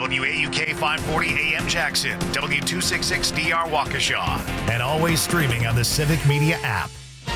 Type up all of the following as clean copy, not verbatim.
WAUK 540 AM Jackson, W266DR Waukesha, and always streaming on the Civic Media app.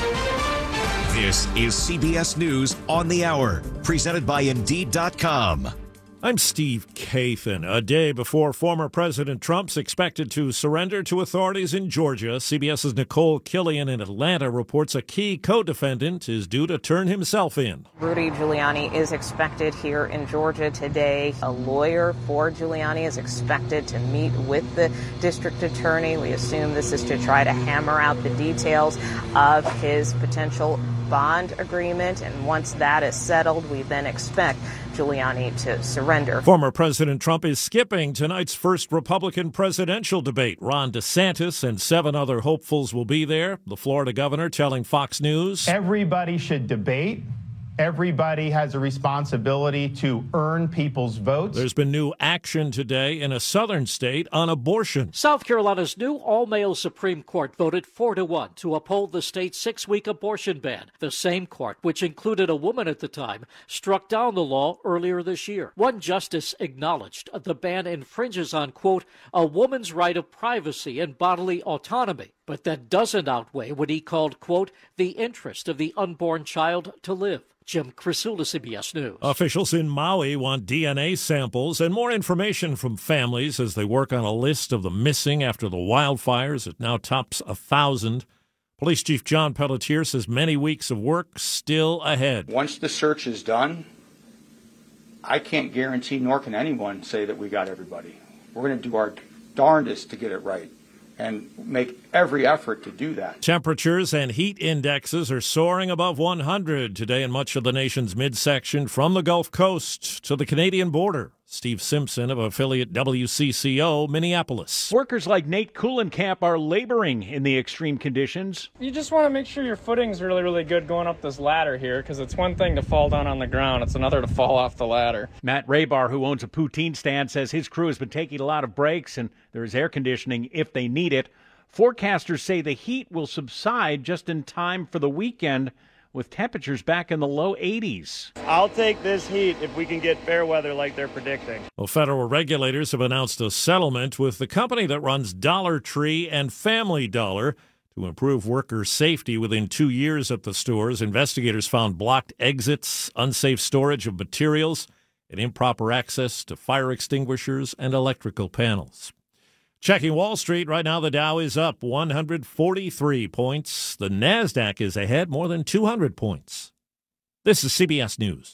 This is CBS News on the Hour, presented by Indeed.com. I'm Steve Kathan. A day before former President Trump's expected to surrender to authorities in Georgia, CBS's Nicole Killian in Atlanta reports a key co-defendant is due to turn himself in. Rudy Giuliani is expected here in Georgia today. A lawyer for Giuliani is expected to meet with the district attorney. We assume this is to try to hammer out the details of his potential bond agreement, and once that is settled, we then expect Giuliani to surrender. Former President Trump is skipping tonight's first Republican presidential debate. Ron DeSantis and 7 other hopefuls will be there. The Florida governor telling Fox News, everybody should debate. Everybody has a responsibility to earn people's votes. There's been new action today in a southern state on abortion. South Carolina's new all-male Supreme Court voted 4-1 to uphold the state's 6-week abortion ban. The same court, which included a woman at the time, struck down the law earlier this year. One justice acknowledged the ban infringes on, quote, a woman's right of privacy and bodily autonomy. But that doesn't outweigh what he called, quote, the interest of the unborn child to live. Jim Crisula, CBS News. Officials in Maui want DNA samples and more information from families as they work on a list of the missing after the wildfires. It now tops 1,000. Police Chief John Pelletier says many weeks of work still ahead. Once the search is done, I can't guarantee, nor can anyone say that we got everybody. We're going to do our darndest to get it right and make every effort to do that. Temperatures and heat indexes are soaring above 100 today in much of the nation's midsection from the Gulf Coast to the Canadian border. Steve Simpson of affiliate WCCO, Minneapolis. Workers like Nate Kuhlenkamp are laboring in the extreme conditions. You just want to make sure your footing's really, really good going up this ladder here, because it's one thing to fall down on the ground, it's another to fall off the ladder. Matt Raybar, who owns a poutine stand, says his crew has been taking a lot of breaks and there is air conditioning if they need it. Forecasters say the heat will subside just in time for the weekend, with temperatures back in the low 80s. I'll take this heat if we can get fair weather like they're predicting. Well, federal regulators have announced a settlement with the company that runs Dollar Tree and Family Dollar to improve worker safety within 2 years at the stores. Investigators found blocked exits, unsafe storage of materials, and improper access to fire extinguishers and electrical panels. Checking Wall Street, right now the Dow is up 143 points. The NASDAQ is ahead more than 200 points. This is CBS News.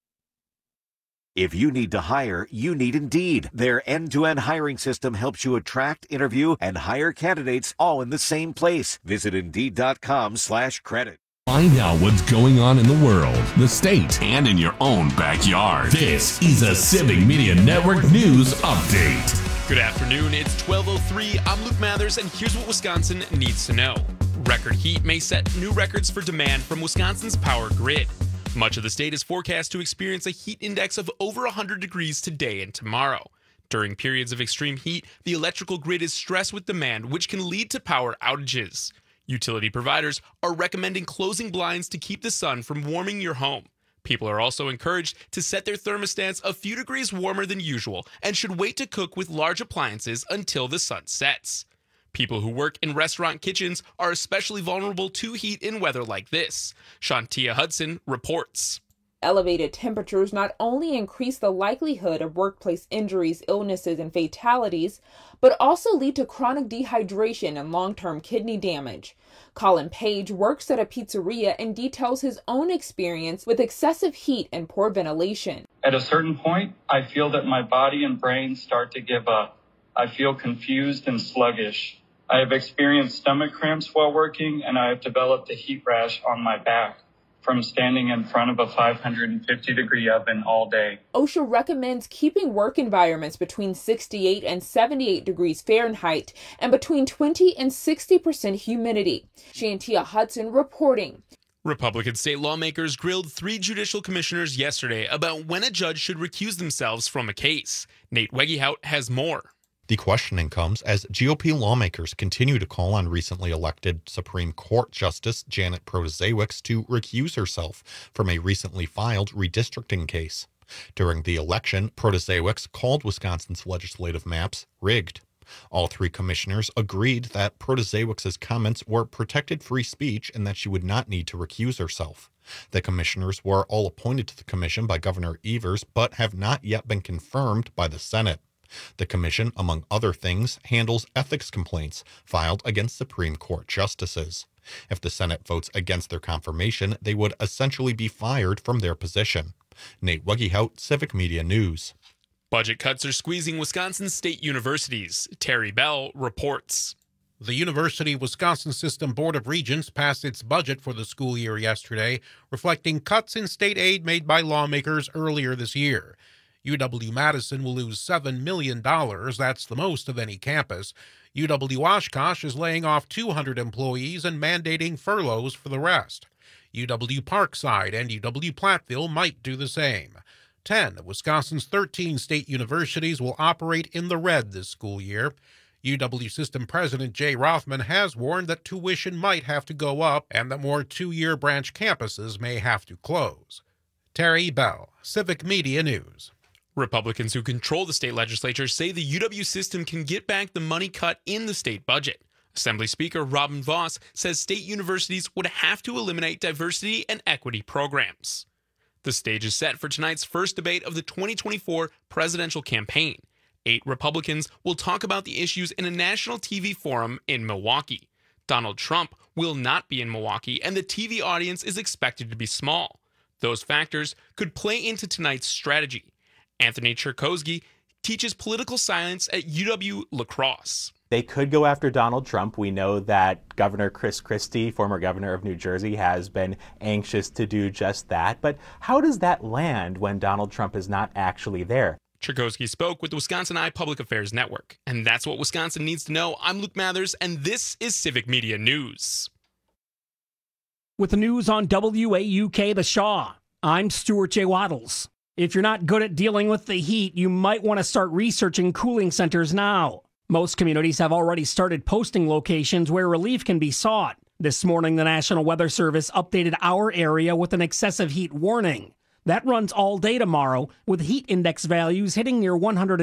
If you need to hire, you need Indeed. Their end-to-end hiring system helps you attract, interview, and hire candidates all in the same place. Visit Indeed.com/credit. Find out what's going on in the world, the state, and in your own backyard. This is a Civic Media Network News Update. Good afternoon, it's 12:03. I'm Luke Mathers, and here's what Wisconsin needs to know. Record heat may set new records for demand from Wisconsin's power grid. Much of the state is forecast to experience a heat index of over 100 degrees today and tomorrow. During periods of extreme heat, the electrical grid is stressed with demand, which can lead to power outages. Utility providers are recommending closing blinds to keep the sun from warming your home. People are also encouraged to set their thermostats a few degrees warmer than usual and should wait to cook with large appliances until the sun sets. People who work in restaurant kitchens are especially vulnerable to heat in weather like this. Shantia Hudson reports. Elevated temperatures not only increase the likelihood of workplace injuries, illnesses, and fatalities, but also lead to chronic dehydration and long-term kidney damage. Colin Page works at a pizzeria and details his own experience with excessive heat and poor ventilation. At a certain point, I feel that my body and brain start to give up. I feel confused and sluggish. I have experienced stomach cramps while working, and I have developed a heat rash on my back from standing in front of a 550-degree oven all day. OSHA recommends keeping work environments between 68 and 78 degrees Fahrenheit and between 20 and 60% humidity. Shantia Hudson reporting. Republican state lawmakers grilled 3 judicial commissioners yesterday about when a judge should recuse themselves from a case. Nate Wegehout has more. The questioning comes as GOP lawmakers continue to call on recently elected Supreme Court Justice Janet Protasiewicz to recuse herself from a recently filed redistricting case. During the election, Protasiewicz called Wisconsin's legislative maps rigged. All three commissioners agreed that Protasiewicz's comments were protected free speech and that she would not need to recuse herself. The commissioners were all appointed to the commission by Governor Evers, but have not yet been confirmed by the Senate. The commission, among other things, handles ethics complaints filed against Supreme Court justices. If the Senate votes against their confirmation, they would essentially be fired from their position. Nate Weggehout, Civic Media News. Budget cuts are squeezing Wisconsin state universities. Terry Bell reports. The University of Wisconsin System Board of Regents passed its budget for the school year yesterday, reflecting cuts in state aid made by lawmakers earlier this year. UW-Madison will lose $7 million. That's the most of any campus. UW-Oshkosh is laying off 200 employees and mandating furloughs for the rest. UW-Parkside and UW-Platteville might do the same. 10 of Wisconsin's 13 state universities will operate in the red this school year. UW System President Jay Rothman has warned that tuition might have to go up and that more two-year branch campuses may have to close. Terry Bell, Civic Media News. Republicans who control the state legislature say the UW system can get back the money cut in the state budget. Assembly Speaker Robin Vos says state universities would have to eliminate diversity and equity programs. The stage is set for tonight's first debate of the 2024 presidential campaign. 8 Republicans will talk about the issues in a national TV forum in Milwaukee. Donald Trump will not be in Milwaukee, and the TV audience is expected to be small. Those factors could play into tonight's strategy. Anthony Cherkowski teaches political science at UW La Crosse. They could go after Donald Trump. We know that Governor Chris Christie, former governor of New Jersey, has been anxious to do just that. But how does that land when Donald Trump is not actually there? Cherkowski spoke with the Wisconsin Eye Public Affairs Network. And that's what Wisconsin needs to know. I'm Luke Mathers, and this is Civic Media News. With the news on WAUK The Shaw, I'm Stuart J. Waddles. If you're not good at dealing with the heat, you might want to start researching cooling centers now. Most communities have already started posting locations where relief can be sought. This morning, the National Weather Service updated our area with an excessive heat warning. That runs all day tomorrow, with heat index values hitting near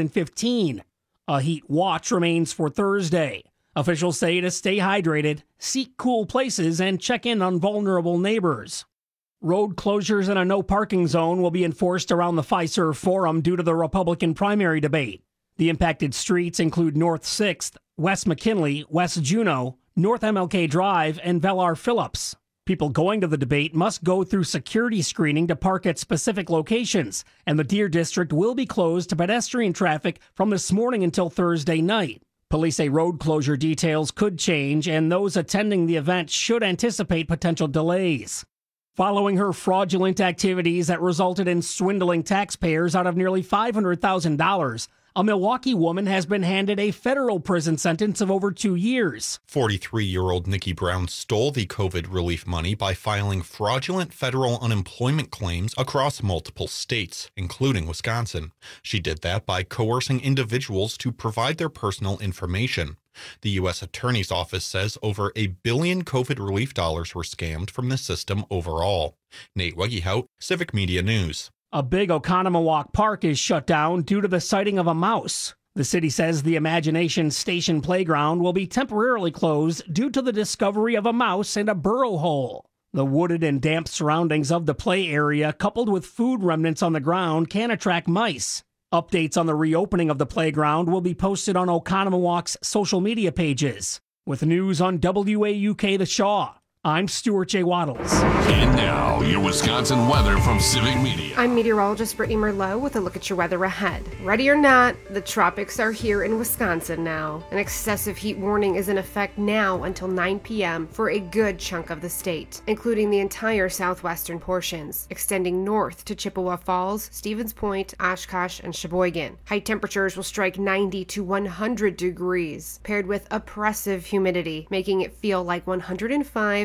115. A heat watch remains for Thursday. Officials say to stay hydrated, seek cool places, and check in on vulnerable neighbors. Road closures and a no parking zone will be enforced around the Fiserv Forum due to the Republican primary debate. The impacted streets include North 6th, West McKinley, West Juneau, North MLK Drive, and Velar Phillips. People going to the debate must go through security screening to park at specific locations, and the Deer District will be closed to pedestrian traffic from this morning until Thursday night. Police say road closure details could change, and those attending the event should anticipate potential delays. Following her fraudulent activities that resulted in swindling taxpayers out of nearly $500,000, a Milwaukee woman has been handed a federal prison sentence of over 2 years. 43-year-old Nikki Brown stole the COVID relief money by filing fraudulent federal unemployment claims across multiple states, including Wisconsin. She did that by coercing individuals to provide their personal information. The U.S. Attorney's Office says over $1 billion COVID relief dollars were scammed from the system overall. Nate Weggehout, Civic Media News. A big Oconomowoc park is shut down due to the sighting of a mouse. The city says the Imagination Station Playground will be temporarily closed due to the discovery of a mouse in a burrow hole. The wooded and damp surroundings of the play area, coupled with food remnants on the ground, can attract mice. Updates on the reopening of the playground will be posted on Oconomowoc's social media pages. With news on WAUK The Shaw, I'm Stuart J. Waddles. And now, your Wisconsin weather from Civic Media. I'm meteorologist Brittany Merlot with a look at your weather ahead. Ready or not, the tropics are here in Wisconsin now. An excessive heat warning is in effect now until 9 p.m. for a good chunk of the state, including the entire southwestern portions, extending north to Chippewa Falls, Stevens Point, Oshkosh, and Sheboygan. High temperatures will strike 90 to 100 degrees, paired with oppressive humidity, making it feel like 105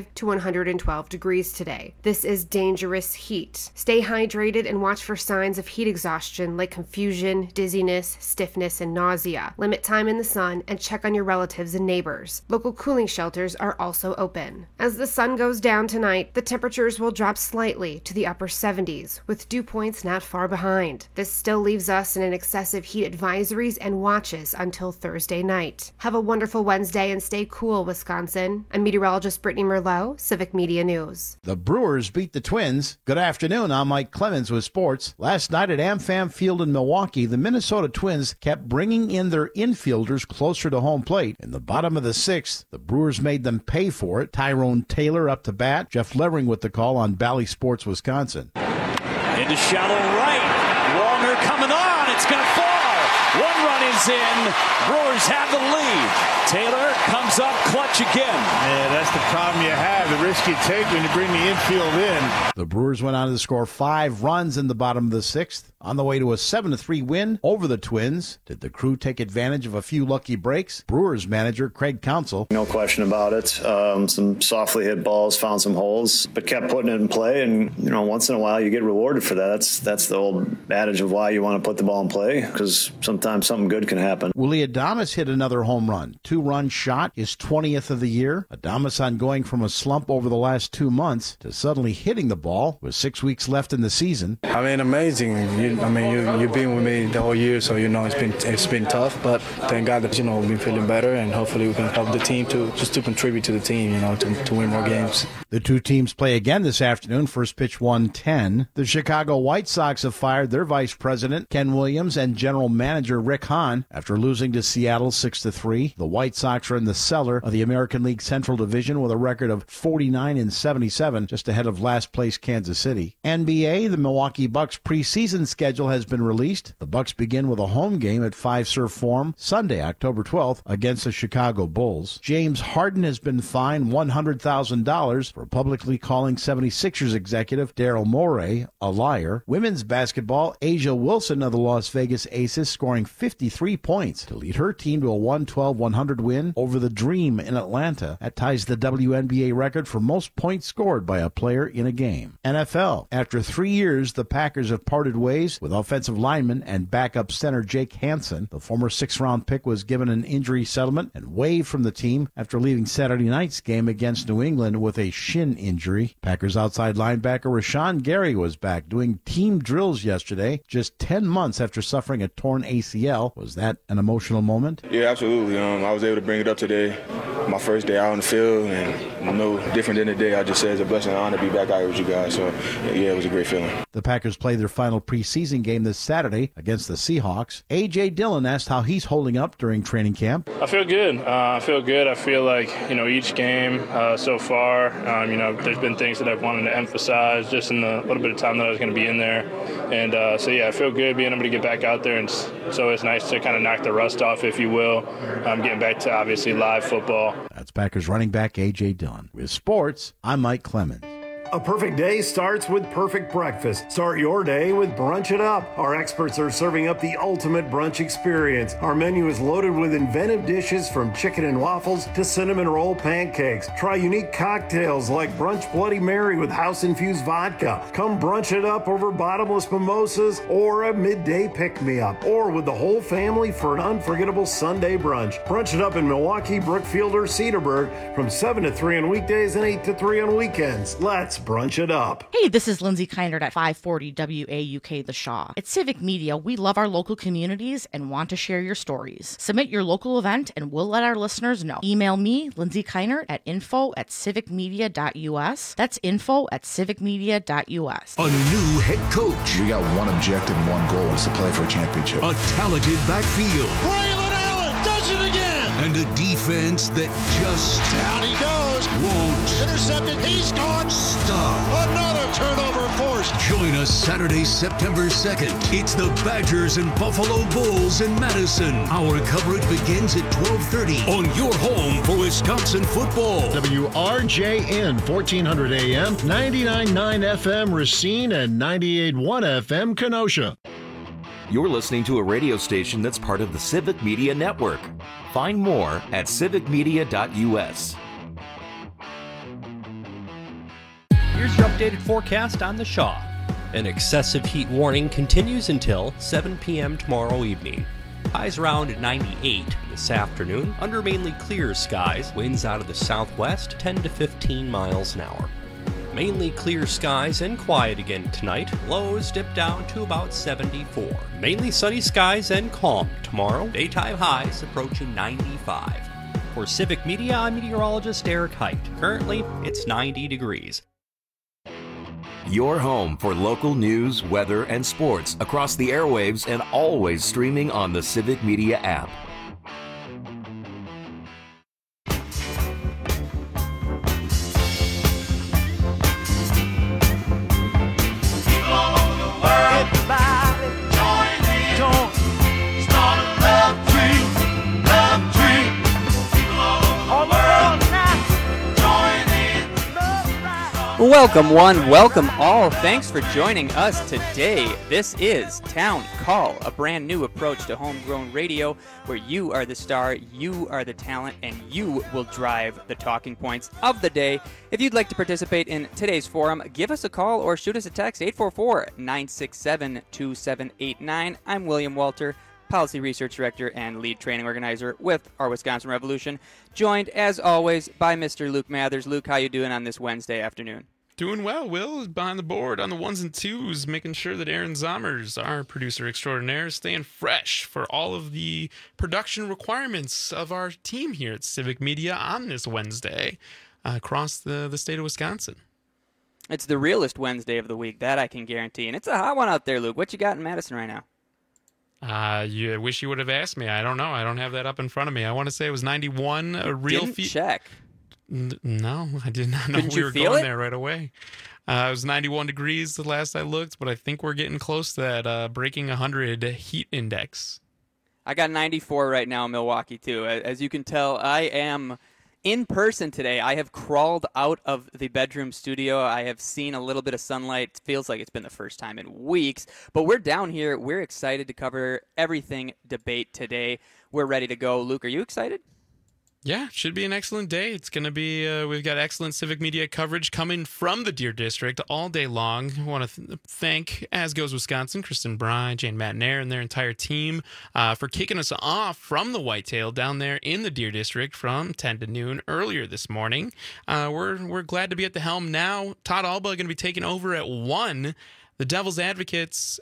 to 112 degrees today. This is dangerous heat. Stay hydrated and watch for signs of heat exhaustion like confusion, dizziness, stiffness, and nausea. Limit time in the sun and check on your relatives and neighbors. Local cooling shelters are also open. As the sun goes down tonight, the temperatures will drop slightly to the upper 70s, with dew points not far behind. This still leaves us in an excessive heat advisories and watches until Thursday night. Have a wonderful Wednesday and stay cool, Wisconsin. I'm meteorologist Brittany Merlot, Civic Media News. The Brewers beat the Twins. Good afternoon, I'm Mike Clemens with sports. Last night at AmFam Field in Milwaukee, the Minnesota Twins kept bringing in their infielders closer to home plate. In the bottom of the sixth, the Brewers made them pay for it. Tyrone Taylor up to bat. Jeff Levering with the call on Bally Sports, Wisconsin. Into shallow right. Wallner coming on. It's going to fall. One run is in. Brewers have the lead. Taylor comes up clutch again. Yeah, that's the problem you have. The risk you take when you bring the infield in. The Brewers went on to score 5 runs in the bottom of the sixth. On the way to a 7-3 win over the Twins. Did the crew take advantage of a few lucky breaks? Brewers manager Craig Counsell. No question about it. Some softly hit balls, found some holes, but kept putting it in play. And, once in a while you get rewarded for that. That's the old adage of why you want to put the ball in play, because sometimes something good can happen. Willie Adames hit another home run. 2-run shot, his 20th of the year. Adames on going from a slump over the last 2 months to suddenly hitting the ball with 6 weeks left in the season. Amazing. You've been with me the whole year, so it's been tough. But thank God that we've been feeling better, and hopefully we can help the team to contribute to the team, to win more games. The two teams play again this afternoon. First pitch 1:10. The Chicago White Sox have fired their vice president Ken Williams and general manager Rick Hahn after losing to Seattle 6-3. The White Sox are in the cellar of the American League Central Division with a record of 49-77, just ahead of last place Kansas City. NBA, the Milwaukee Bucks preseason schedule has been released. The Bucks begin with a home game at Fiserv Forum Sunday, October 12th, against the Chicago Bulls. James Harden has been fined $100,000 for publicly calling 76ers executive Daryl Morey a liar. Women's basketball, A'ja Wilson of the Las Vegas Aces scoring 53 points to lead her team to a 112-100 win over the Dream in Atlanta. That ties the WNBA record for most points scored by a player in a game. NFL, after 3 years, the Packers have parted ways with offensive lineman and backup center Jake Hansen. The former 6th-round pick was given an injury settlement and waived from the team after leaving Saturday night's game against New England with a shin injury. Packers outside linebacker Rashawn Gary was back doing team drills yesterday, just 10 months after suffering a torn ACL. Was that an emotional moment? Yeah, absolutely. I was able to bring it up today. My first day out on the field, and no different than the day. I just said it's a blessing and honor to be back out here with you guys. So, yeah, it was a great feeling. The Packers play their final preseason game this Saturday against the Seahawks. A.J. Dillon asked how he's holding up during training camp. I feel good. I feel like, each game so far, there's been things that I've wanted to emphasize just in the little bit of time that I was going to be in there. And I feel good being able to get back out there. And so it's nice to kind of knock the rust off, if you will, getting back to obviously live football. That's Packers running back A.J. Dillon. With sports, I'm Mike Clemens. A perfect day starts with perfect breakfast. Start your day with Brunch It Up. Our experts are serving up the ultimate brunch experience. Our menu is loaded with inventive dishes from chicken and waffles to cinnamon roll pancakes. Try unique cocktails like Brunch Bloody Mary with house-infused vodka. Come brunch it up over bottomless mimosas or a midday pick-me-up. Or with the whole family for an unforgettable Sunday brunch. Brunch It Up in Milwaukee, Brookfield, or Cedarburg from 7 to 3 on weekdays and 8 to 3 on weekends. Let's brunch it up. Hey, this is Lindsay Kindert at 540 WAUK The Shaw. At Civic Media, we love our local communities and want to share your stories. Submit your local event and we'll let our listeners know. Email me, Lindsay Kindert, at info@civicmedia.us. That's info@civicmedia.us. A new head coach. We got one objective and one goal is to play for a championship. A talented backfield. Braylon Allen does it again. And a defense that just down he goes. Won't intercepted. He's gone. Stop. Another turnover forced. Join us Saturday, September 2nd. It's the Badgers and Buffalo Bulls in Madison. Our coverage begins at 12:30 on your home for Wisconsin football. WRJN 1400 AM, 99.9 FM Racine, and 98.1 FM Kenosha. You're listening to a radio station that's part of the Civic Media Network. Find more at civicmedia.us. updated forecast on the Shaw. An excessive heat warning continues until 7 p.m. tomorrow evening. Highs around 98 this afternoon under mainly clear skies. Winds out of the southwest 10 to 15 miles an hour. Mainly clear skies and quiet again tonight. Lows dip down to about 74. Mainly sunny skies and calm tomorrow. Daytime highs approaching 95. For Civic Media, I'm meteorologist Eric Height. Currently, it's 90 degrees. Your home for local news, weather, and sports across the airwaves and always streaming on the Civic Media app. Welcome one, welcome all. Thanks for joining us today. This is Town Call, a brand new approach to homegrown radio where you are the star, you are the talent, and you will drive the talking points of the day. If you'd like to participate in today's forum, give us a call or shoot us a text, 844-967-2789. I'm William Walter, Policy Research Director and Lead Training Organizer with our Wisconsin Revolution, joined as always by Mr. Luke Mathers. Luke, how you doing on this Wednesday afternoon? Doing well. Will is behind the board on the ones and twos, making sure that Aaron Zommers, our producer extraordinaire, is staying fresh for all of the production requirements of our team here at Civic Media on this Wednesday across the state of Wisconsin. It's the realest Wednesday of the week, that I can guarantee. And it's a hot one out there, Luke. What you got in Madison right now? You wish you would have asked me. I don't know. I don't have that up in front of me. I want to say it was 91. A real Didn't check. No, I did not know we were going there right away. It was 91 degrees the last I looked, but I think we're getting close to that breaking 100 heat index. I got 94 right now in Milwaukee, too. As you can tell, I am in person today. I have crawled out of the bedroom studio. I have seen a little bit of sunlight. It feels like it's been the first time in weeks. But we're down here. We're excited to cover everything debate today. We're ready to go. Luke, are you excited? Yeah, should be an excellent day. It's going to be, we've got excellent Civic Media coverage coming from the Deer District all day long. I want to thank, as goes Wisconsin, Kristen Bry, Jane Matnair, and their entire team for kicking us off from the Whitetail down there in the Deer District from 10 to noon earlier this morning. We're glad to be at the helm now. Todd Alba going to be taking over at 1. The Devil's Advocates,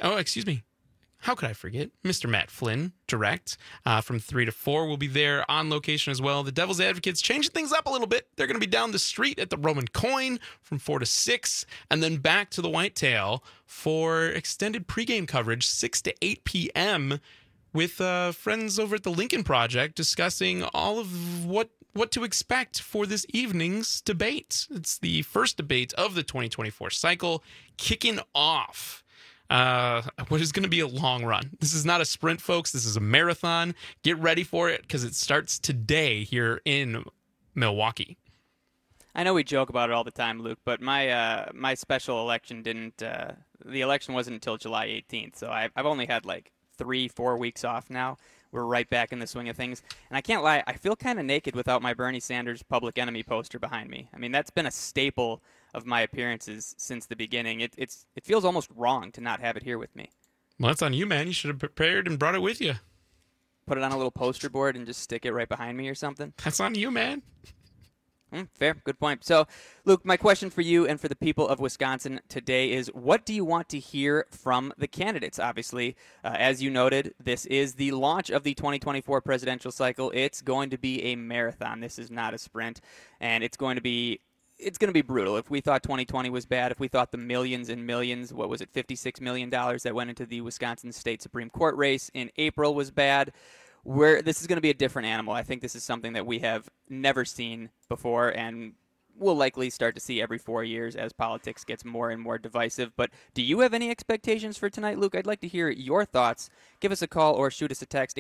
how could I forget? Mr. Matt Flynn, direct, from 3 to 4 will be there on location as well. The Devil's Advocates changing things up a little bit. They're going to be down the street at the Roman Coin from 4 to 6, and then back to the Whitetail for extended pregame coverage, 6 to 8 p.m., with friends over at the Lincoln Project discussing all of what to expect for this evening's debate. It's the first debate of the 2024 cycle, kicking off what is going to be a long run. This is not a sprint, folks. This is a marathon. Get ready for it because it starts today here in Milwaukee. I know we joke about it all the time, Luke, but my special election didn't. The election wasn't until July 18th, so I've only had like 3-4 weeks off now. We're right back in the swing of things, and I can't lie. I feel kind of naked without my Bernie Sanders Public Enemy poster behind me. I mean, that's been a staple of my appearances since the beginning. It feels almost wrong to not have it here with me. Well, that's on you, man. You should have prepared and brought it with you. Put it on a little poster board and just stick it right behind me or something. That's on you, man. Fair. Good point. So, Luke, my question for you and for the people of Wisconsin today is, what do you want to hear from the candidates? Obviously, as you noted, this is the launch of the 2024 presidential cycle. It's going to be a marathon. This is not a sprint, and it's going to be brutal. If we thought 2020 was bad, if we thought the millions and millions, what was it, $56 million that went into the Wisconsin State Supreme Court race in April was bad, this is going to be a different animal. I think this is something that we have never seen before, and we'll likely start to see every 4 years as politics gets more and more divisive. But do you have any expectations for tonight, Luke? I'd like to hear your thoughts. Give us a call or shoot us a text,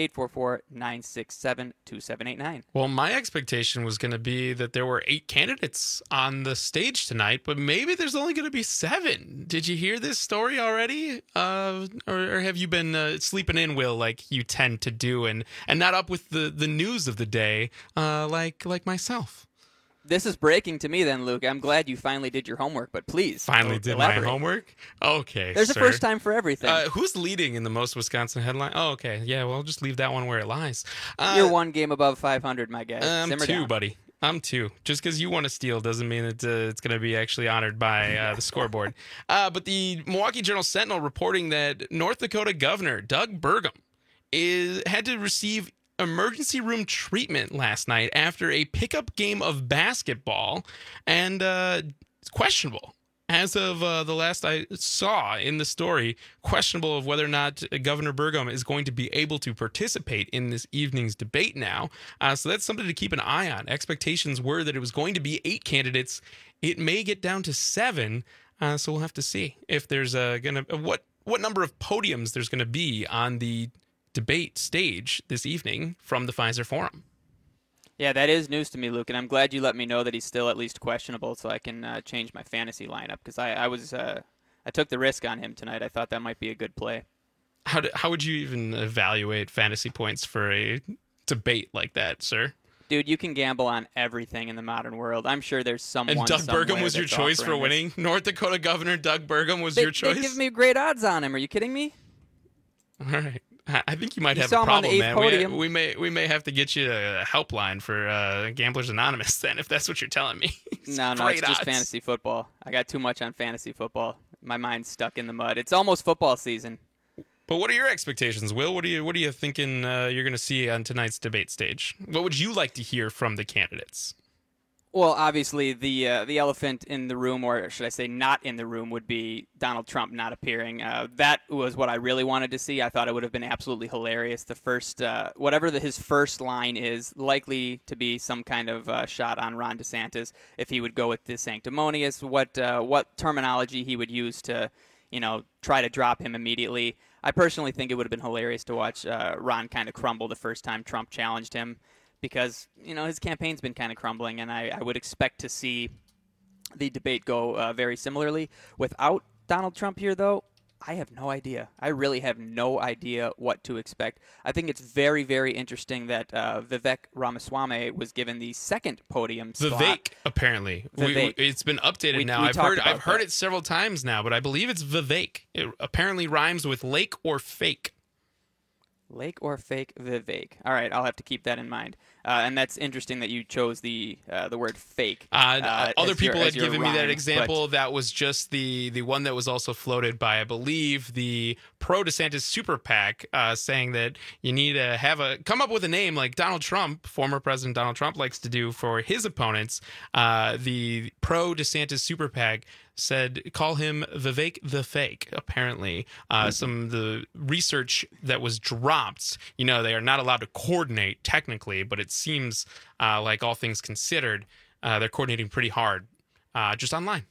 844-967-2789. Well, my expectation was going to be that there were 8 candidates on the stage tonight, but maybe there's only going to be 7. Did you hear this story already? Or have you been sleeping in, Will, like you tend to do, and not up with the news of the day like myself? This is breaking to me then, Luke. I'm glad you finally did your homework, but please. Finally did elaborate. my homework? Okay, There's sir. a first time for everything. Who's leading in the most Wisconsin headline? Oh, okay. Yeah, well, I'll just leave that one where it lies. You're one game above 500, my guy. I'm Simmer 2, down. buddy. I'm 2. Just because you won a steal doesn't mean that it's going to be actually honored by the scoreboard. But the Milwaukee Journal-Sentinel reporting that North Dakota Governor Doug Burgum had to receive emergency room treatment last night after a pickup game of basketball, and it's questionable. As of the last I saw in the story, questionable of whether or not Governor Burgum is going to be able to participate in this evening's debate now. So that's something to keep an eye on. Expectations were that it was going to be 8 candidates. It may get down to 7. So we'll have to see if there's what number of podiums there's going to be on the debate stage this evening from the Pfizer Forum. Yeah, that is news to me, Luke, and I'm glad you let me know that he's still at least questionable, so I can change my fantasy lineup, because I took the risk on him tonight. I thought that might be a good play. How would you even evaluate fantasy points for a debate like that, sir? Dude, you can gamble on everything in the modern world. I'm sure there's someone. And Doug Burgum was your choice for winning? North Dakota Governor Doug Burgum was your choice? They give me great odds on him. Are you kidding me? All right. I think you might have a problem, man. We may have to get you a helpline for Gamblers Anonymous then, if that's what you're telling me. No, it's just fantasy football. I got too much on fantasy football. My mind's stuck in the mud. It's almost football season. But what are your expectations, Will? What are you thinking you're going to see on tonight's debate stage? What would you like to hear from the candidates? Well, obviously, the elephant in the room, or should I say not in the room, would be Donald Trump not appearing. That was what I really wanted to see. I thought it would have been absolutely hilarious. The first, whatever his first line is, likely to be some kind of shot on Ron DeSantis. If he would go with the sanctimonious, what terminology he would use to, try to drop him immediately. I personally think it would have been hilarious to watch Ron kind of crumble the first time Trump challenged him, because, his campaign's been kind of crumbling, and I would expect to see the debate go very similarly. Without Donald Trump here, though, I have no idea. I really have no idea what to expect. I think it's very, very interesting that Vivek Ramaswamy was given the second podium slot. Vivek, apparently. Vivek. It's been updated now. I've heard it several times now, but I believe it's Vivek. It apparently rhymes with lake or fake. Lake or fake Vivek. All right, I'll have to keep that in mind. And that's interesting that you chose the word fake. Other people had given me that rhyme, example. That was just the one that was also floated by, I believe, the pro-DeSantis super PAC, saying that you need to come up with a name like Donald Trump, former President Donald Trump, likes to do for his opponents. The pro-DeSantis super PAC said, call him Vivek the Fake. Apparently, some of the research that was dropped, they are not allowed to coordinate technically, but it seems like all things considered, they're coordinating pretty hard just online.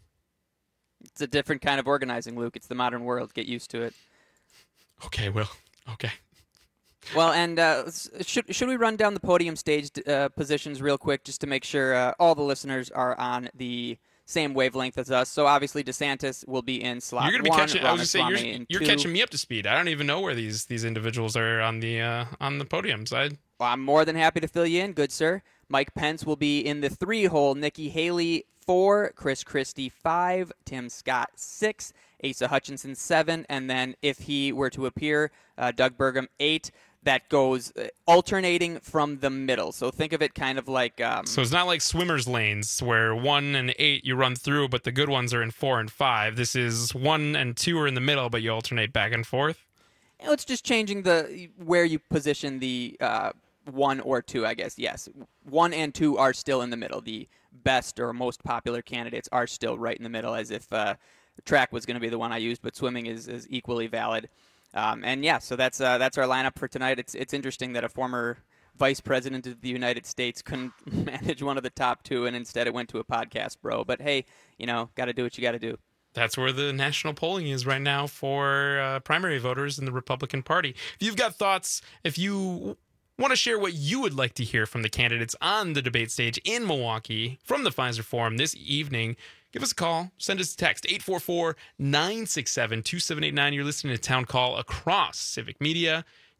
It's a different kind of organizing, Luke. It's the modern world. Get used to it. Okay, Will. Okay. Well, and should we run down the podium stage positions real quick just to make sure all the listeners are on the same wavelength as us? So obviously DeSantis will be in slot 1. You're going to be catching. I was just saying you're 2. catching me up to speed. I don't even know where these individuals are on the podiums. Well, I'm more than happy to fill you in, good sir. Mike Pence will be in the 3 hole. Nikki Haley 4, Chris Christie 5, Tim Scott 6, Asa Hutchinson 7, and then if he were to appear, Doug Burgum 8. That goes alternating from the middle. So think of it kind of like... so it's not like swimmer's lanes where 1 and 8 you run through, but the good ones are in 4 and 5. This is 1 and 2 are in the middle, but you alternate back and forth? It's just changing where you position the 1 or 2, I guess. Yes, 1 and 2 are still in the middle. The best or most popular candidates are still right in the middle, as if track was going to be the one I used, but swimming is equally valid. And yeah, so that's our lineup for tonight. It's interesting that a former vice president of the United States couldn't manage one of the top 2, and instead it went to a podcast, bro. But hey, got to do what you got to do. That's where the national polling is right now for primary voters in the Republican Party. If you've got thoughts, if you want to share what you would like to hear from the candidates on the debate stage in Milwaukee from the Pfizer Forum this evening, give us a call. Send us a text, 844-967-2789. You're listening to Town Call across Civic Media.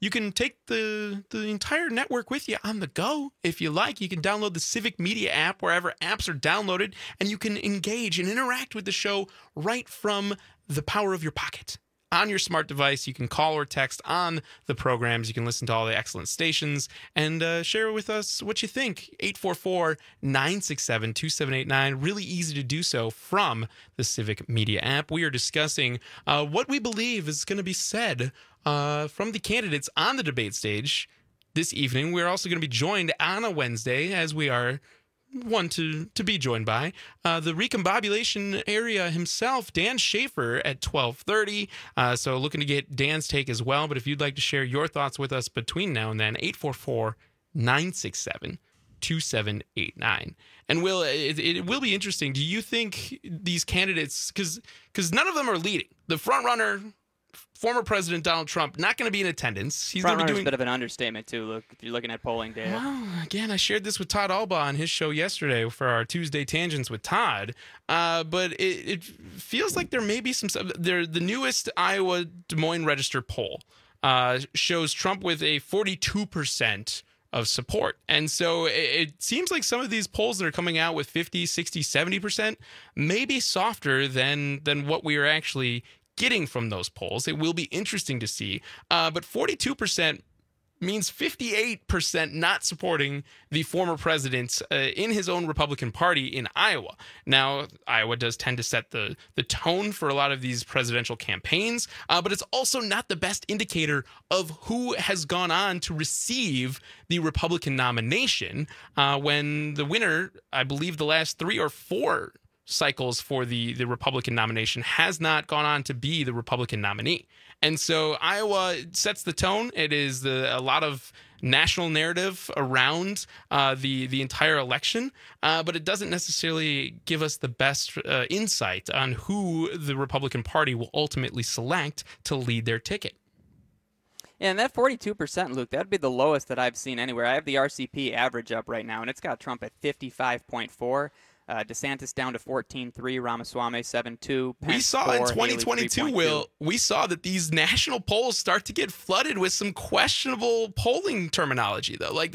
you can take the entire network with you on the go if you like. You can download the Civic Media app wherever apps are downloaded, and you can engage and interact with the show right from the power of your pocket. On your smart device, you can call or text on the programs. You can listen to all the excellent stations and share with us what you think. 844-967-2789. Really easy to do so from the Civic Media app. We are discussing what we believe is going to be said from the candidates on the debate stage this evening. We're also going to be joined on a Wednesday, as we are one to be joined by the recombobulation area himself, Dan Schaefer, at 12:30. So looking to get Dan's take as well. But if you'd like to share your thoughts with us between now and then, 844-967-2789. And Will, it will be interesting. Do you think these candidates, because none of them are leading, the front runner, former President Donald Trump, not going to be in attendance. He's going to be doing a bit of an understatement too. Look, if you're looking at polling data. Well, again, I shared this with Todd Alba on his show yesterday for our Tuesday Tangents with Todd. But it feels like there may be some. The newest Iowa Des Moines Register poll shows Trump with a 42% of support. And so it seems like some of these polls that are coming out with 50, 60, 70% may be softer than what we are actually getting from those polls. It will be interesting to see. But 42% means 58% not supporting the former president in his own Republican Party in Iowa. Now, Iowa does tend to set the tone for a lot of these presidential campaigns, but it's also not the best indicator of who has gone on to receive the Republican nomination when the winner, I believe the last 3 or 4 cycles for the Republican nomination, has not gone on to be the Republican nominee. And so Iowa sets the tone. It is a lot of national narrative around the entire election, but it doesn't necessarily give us the best insight on who the Republican Party will ultimately select to lead their ticket. Yeah, and that 42%, Luke, that'd be the lowest that I've seen anywhere. I have the RCP average up right now, and it's got Trump at 55.4. DeSantis down to 14.3, Ramaswamy 7.2. We saw in 2022, Will, we saw that these national polls start to get flooded with some questionable polling terminology, though. Like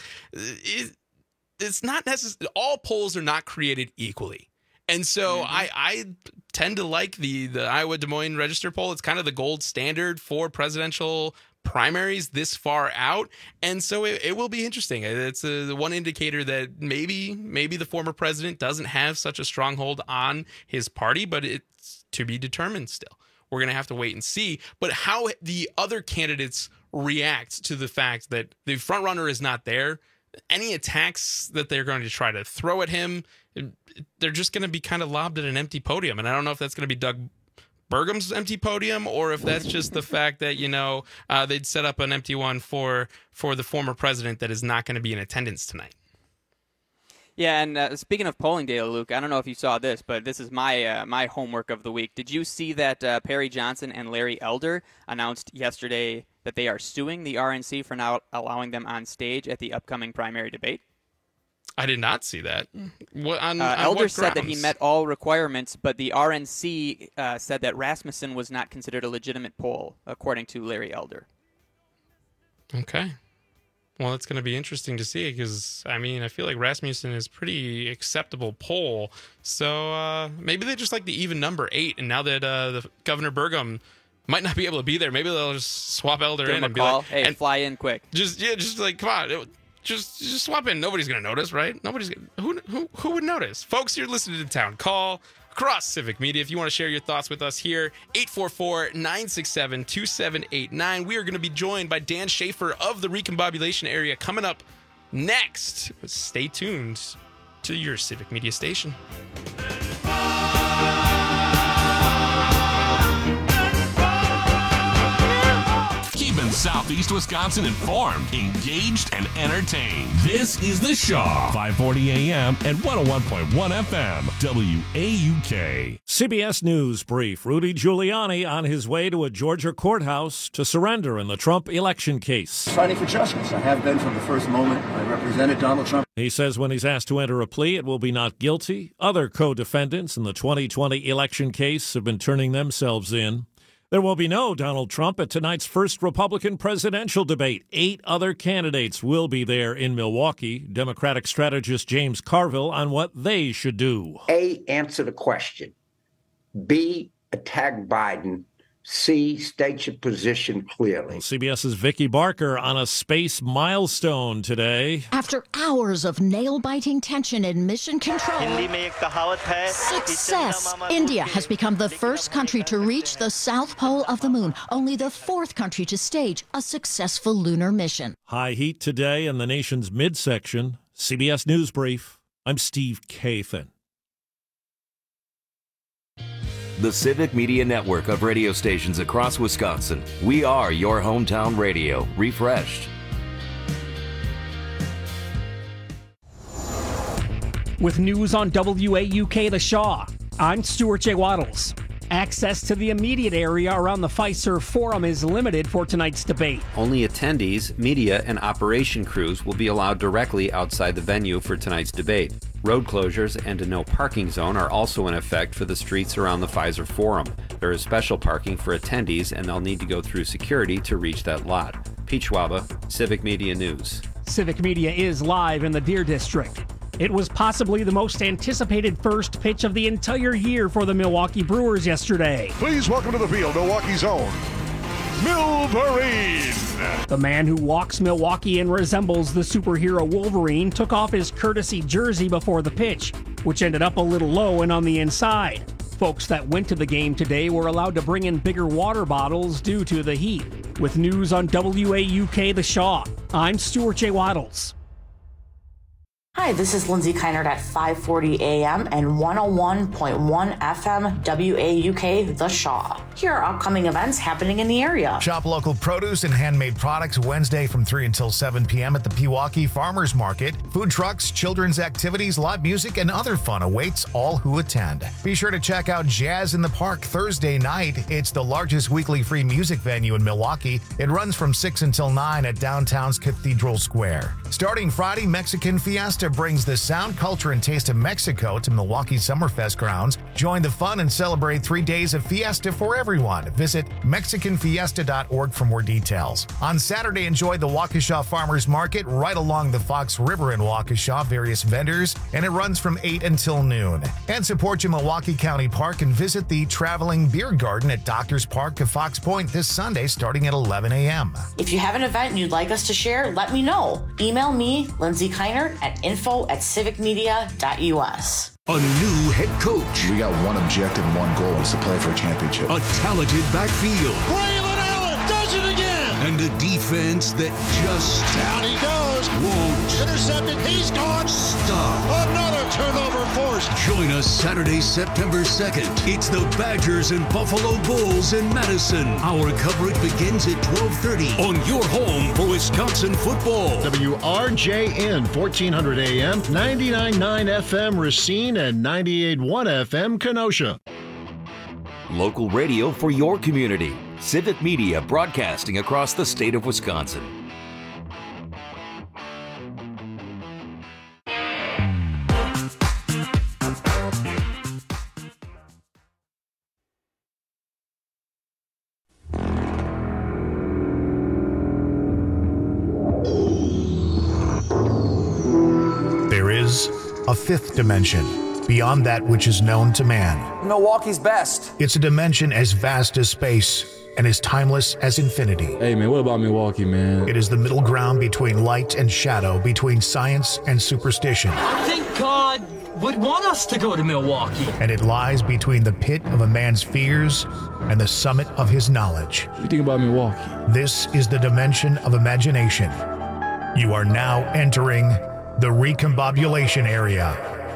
it's not necessary. All polls are not created equally. And so I tend to like the Iowa Des Moines Register poll. It's kind of the gold standard for presidential primaries this far out, and so it will be interesting. It's the one indicator that maybe the former president doesn't have such a stronghold on his party, but it's to be determined still. We're going to have to wait and see. But how the other candidates react to the fact that the front runner is not there, any attacks that they're going to try to throw at him, they're just going to be kind of lobbed at an empty podium. And I don't know if that's going to be Doug Burgum's empty podium, or if that's just the fact that, they'd set up an empty one for the former president that is not going to be in attendance tonight. Yeah, and speaking of polling data, Luke, I don't know if you saw this, but this is my homework of the week. Did you see that Perry Johnson and Larry Elder announced yesterday that they are suing the RNC for not allowing them on stage at the upcoming primary debate? I did not see that. Elder said that he met all requirements, but the RNC said that Rasmussen was not considered a legitimate poll, according to Larry Elder. Okay. Well, it's going to be interesting to see because, I feel like Rasmussen is pretty acceptable poll. So maybe they just like the even number 8, and now that the Governor Burgum might not be able to be there, maybe they'll just swap Elder in and be like, "Hey, fly in quick." Just like, come on. Just swap in. Nobody's going to notice, right? Who would notice? Folks, you're listening to Town Call across Civic Media. If you want to share your thoughts with us here, 844-967-2789. We are going to be joined by Dan Schaefer of the recombobulation area coming up next. Stay tuned to your Civic Media station. Keeping Southeast Wisconsin informed, engaged, and entertained. This is The Shaw, 540 AM and 101.1 FM, WAUK. CBS News brief. Rudy Giuliani on his way to a Georgia courthouse to surrender in the Trump election case. Fighting for justice. I have been from the first moment. I represented Donald Trump. He says when he's asked to enter a plea, it will be not guilty. Other co-defendants in the 2020 election case have been turning themselves in. There will be no Donald Trump at tonight's first Republican presidential debate. 8 other candidates will be there in Milwaukee. Democratic strategist James Carville on what they should do. A, answer the question. B, attack Biden. C, state your position clearly. CBS's Vicki Barker on a space milestone today. After hours of nail-biting tension in mission control, success. India has become the first country to reach the south pole of the moon, only the 4th country to stage a successful lunar mission. High heat today in the nation's midsection. CBS News Brief. I'm Steve Kathan. The Civic Media Network of radio stations across Wisconsin. We are your hometown radio, refreshed. With news on WAUK The Shaw, I'm Stuart J. Waddles. Access to the immediate area around the Fiserv Forum is limited for tonight's debate. Only attendees, media, and operation crews will be allowed directly outside the venue for tonight's debate. Road closures and a no parking zone are also in effect for the streets around the Fiserv Forum. There is special parking for attendees, and they'll need to go through security to reach that lot. Pete Schwaba, Civic Media News. Civic Media is live in the Deer District. It was possibly the most anticipated first pitch of the entire year for the Milwaukee Brewers yesterday. Please welcome to the field, Milwaukee's own Milverine. The man who walks Milwaukee and resembles the superhero Wolverine took off his courtesy jersey before the pitch, which ended up a little low and on the inside. Folks that went to the game today were allowed to bring in bigger water bottles due to the heat. With news on WAUK The Shaw, I'm Stuart J. Waddles. Hi, this is Lindsay Keinert at 540 AM and 101.1 FM WAUK The Shaw. Here are upcoming events happening in the area. Shop local produce and handmade products Wednesday from 3 until 7 p.m. at the Pewaukee Farmers Market. Food trucks, children's activities, live music, and other fun awaits all who attend. Be sure to check out Jazz in the Park Thursday night. It's the largest weekly free music venue in Milwaukee. It runs from 6 until 9 at downtown's Cathedral Square. Starting Friday, Mexican Fiesta brings the sound, culture, and taste of Mexico to Milwaukee Summerfest grounds. Join the fun and celebrate 3 days of fiesta for everyone. Visit MexicanFiesta.org for more details. On Saturday, enjoy the Waukesha Farmers Market right along the Fox River in Waukesha, various vendors, and it runs from 8 until noon. And support your Milwaukee County Park and visit the Traveling Beer Garden at Doctors Park of Fox Point this Sunday starting at 11 a.m. If you have an event you'd like us to share, let me know. Email me, Lindsay Keinert, at info@civicmedia.us. A new head coach. We got one objective and one goal, is to play for a championship. A talented backfield. Braylon Allen does it again. And a defense that just Down he goes. won't Intercepted. He's gone. stop. Another turnover forced. Join us Saturday, September 2nd. It's the Badgers and Buffalo Bulls in Madison. Our coverage begins at 12:30 on your home for Wisconsin football. WRJN 1400 AM, 99.9 FM Racine, and 98.1 FM Kenosha. Local radio for your community. Civic Media broadcasting across the state of Wisconsin. There is a fifth dimension beyond that which is known to man. Milwaukee's best. It's a dimension as vast as space and as timeless as infinity. Hey man, what about Milwaukee, man? It is the middle ground between light and shadow, between science and superstition. I think God would want us to go to Milwaukee. And it lies between the pit of a man's fears and the summit of his knowledge. What do you think about Milwaukee? This is the dimension of imagination. You are now entering the recombobulation area.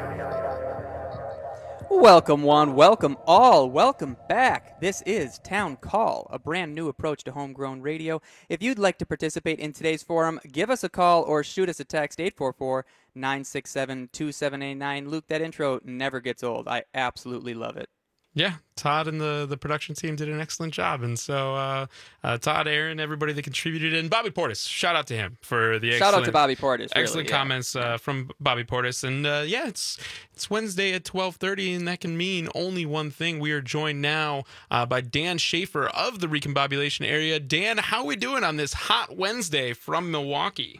Welcome one, welcome all, welcome back. This is Town Call, a brand new approach to homegrown radio. If you'd like to participate in today's forum, give us a call or shoot us a text, 844-967-2789. Luke, that intro never gets old. I absolutely love it. Yeah, Todd and the production team did an excellent job. And so Todd, Aaron, everybody that contributed, and Bobby Portis, shout out to him for the shout out to Bobby Portis. Excellent really, yeah. comments from Bobby Portis. And it's Wednesday at 12:30, and that can mean only one thing. We are joined now by Dan Schaefer of the Recombobulation area. Dan, how are we doing on this hot Wednesday from Milwaukee?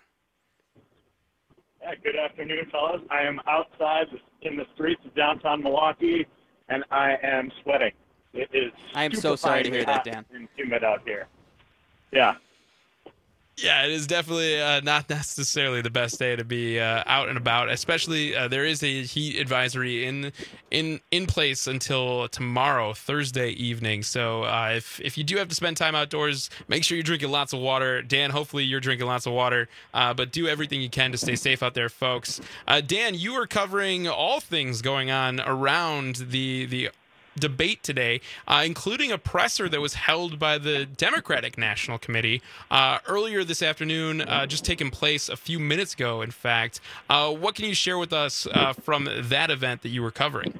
Yeah, good afternoon, fellas. I am outside in the streets of downtown Milwaukee, and I am sweating. It is. I am so sorry to hear that, Dan. And humid out here. Yeah. Yeah, it is definitely not necessarily the best day to be out and about. Especially there is a heat advisory in place until tomorrow, Thursday evening. So if you do have to spend time outdoors, make sure you're drinking lots of water. Dan, hopefully you're drinking lots of water. But do everything you can to stay safe out there, folks. Dan, you are covering all things going on around the debate today, including a presser that was held by the Democratic National Committee earlier this afternoon, just taking place a few minutes ago, in fact. What can you share with us from that event that you were covering?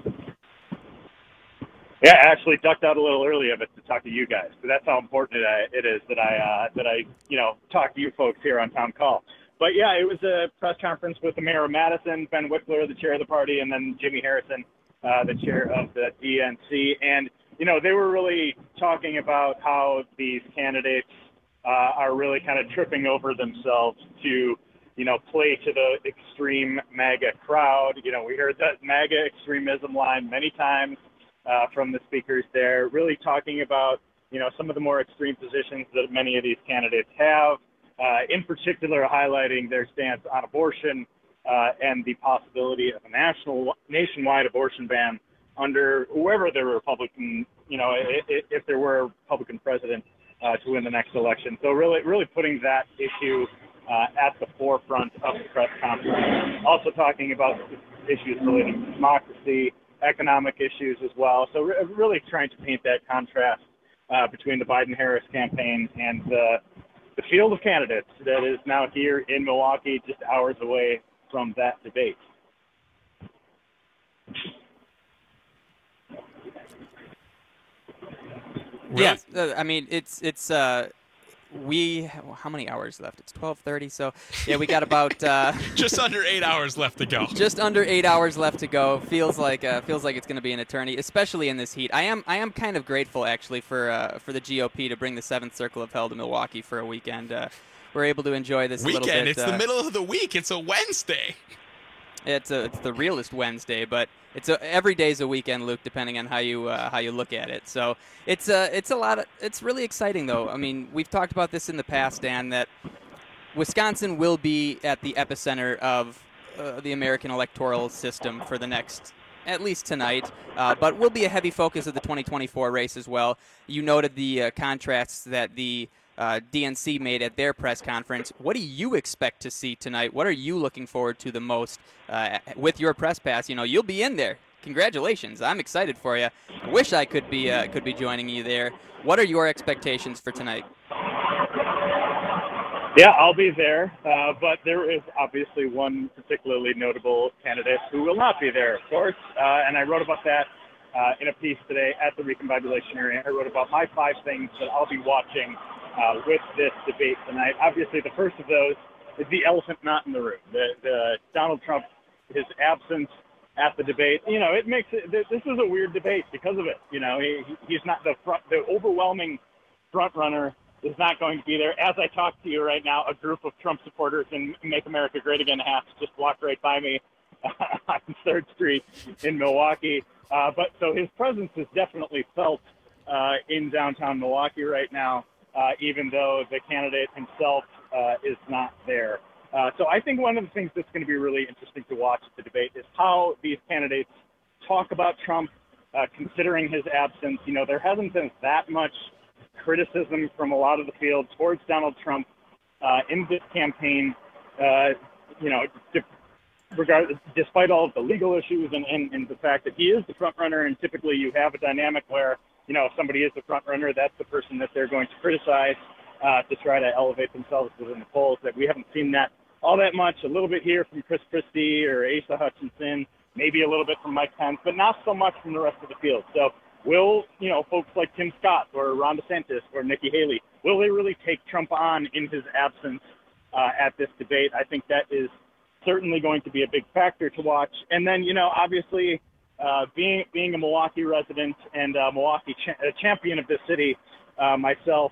Yeah, I actually ducked out a little early of it to talk to you guys. So that's how important it is that I talk to you folks here on Town Call. But yeah, it was a press conference with the mayor of Madison, Ben Wickler, the chair of the party, and then Jimmy Harrison, the chair of the DNC. And, they were really talking about how these candidates are really kind of tripping over themselves to, play to the extreme MAGA crowd. We heard that MAGA extremism line many times from the speakers there, really talking about, some of the more extreme positions that many of these candidates have, in particular highlighting their stance on abortion, and the possibility of a nationwide abortion ban under whoever the Republican, if there were a Republican president to win the next election. So really putting that issue at the forefront of the press conference. Also talking about issues relating to democracy, economic issues as well. So really trying to paint that contrast between the Biden-Harris campaign and the field of candidates that is now here in Milwaukee, just hours away from that debate. Yes, I mean it's how many hours left? It's 12:30, so yeah, we got about just under 8 hours left to go. Just under 8 hours left to go. Feels like it's going to be an eternity, especially in this heat. I am kind of grateful actually for the GOP to bring the Seventh Circle of Hell to Milwaukee for a weekend. We're able to enjoy this weekend. A little bit. It's the middle of the week. It's a Wednesday. It's the realest Wednesday, but every day's a weekend, Luke, depending on how you look at it. So it's a lot of, it's really exciting though. I mean, we've talked about this in the past, Dan, that Wisconsin will be at the epicenter of the American electoral system for the next, at least tonight, but will be a heavy focus of the 2024 race as well. You noted the contrasts that the DNC made at their press conference. What do you expect to see tonight? What are you looking forward to the most with your press pass? You'll be in there. Congratulations! I'm excited for you. I wish I could be joining you there. What are your expectations for tonight? Yeah, I'll be there, but there is obviously one particularly notable candidate who will not be there, of course, and I wrote about that in a piece today at the Recombobulation area. I wrote about my 5 things that I'll be watching with this debate tonight. Obviously, the first of those is the elephant not in the room. The Donald Trump, his absence at the debate. It makes it. This is a weird debate because of it. He's not the overwhelming front runner is not going to be there. As I talk to you right now, a group of Trump supporters in Make America Great Again hats just walked right by me on 3rd Street in Milwaukee. But so his presence is definitely felt in downtown Milwaukee right now. Even though the candidate himself is not there. So I think one of the things that's going to be really interesting to watch at the debate is how these candidates talk about Trump, considering his absence. There hasn't been that much criticism from a lot of the field towards Donald Trump in this campaign, despite all of the legal issues and the fact that he is the front runner, and typically you have a dynamic where if somebody is the front runner, that's the person that they're going to criticize to try to elevate themselves within the polls. That we haven't seen that all that much. A little bit here from Chris Christie or Asa Hutchinson, maybe a little bit from Mike Pence, but not so much from the rest of the field. So will, folks like Tim Scott or Ron DeSantis or Nikki Haley, will they really take Trump on in his absence at this debate? I think that is certainly going to be a big factor to watch. And then, obviously, being a Milwaukee resident and a champion of this city myself,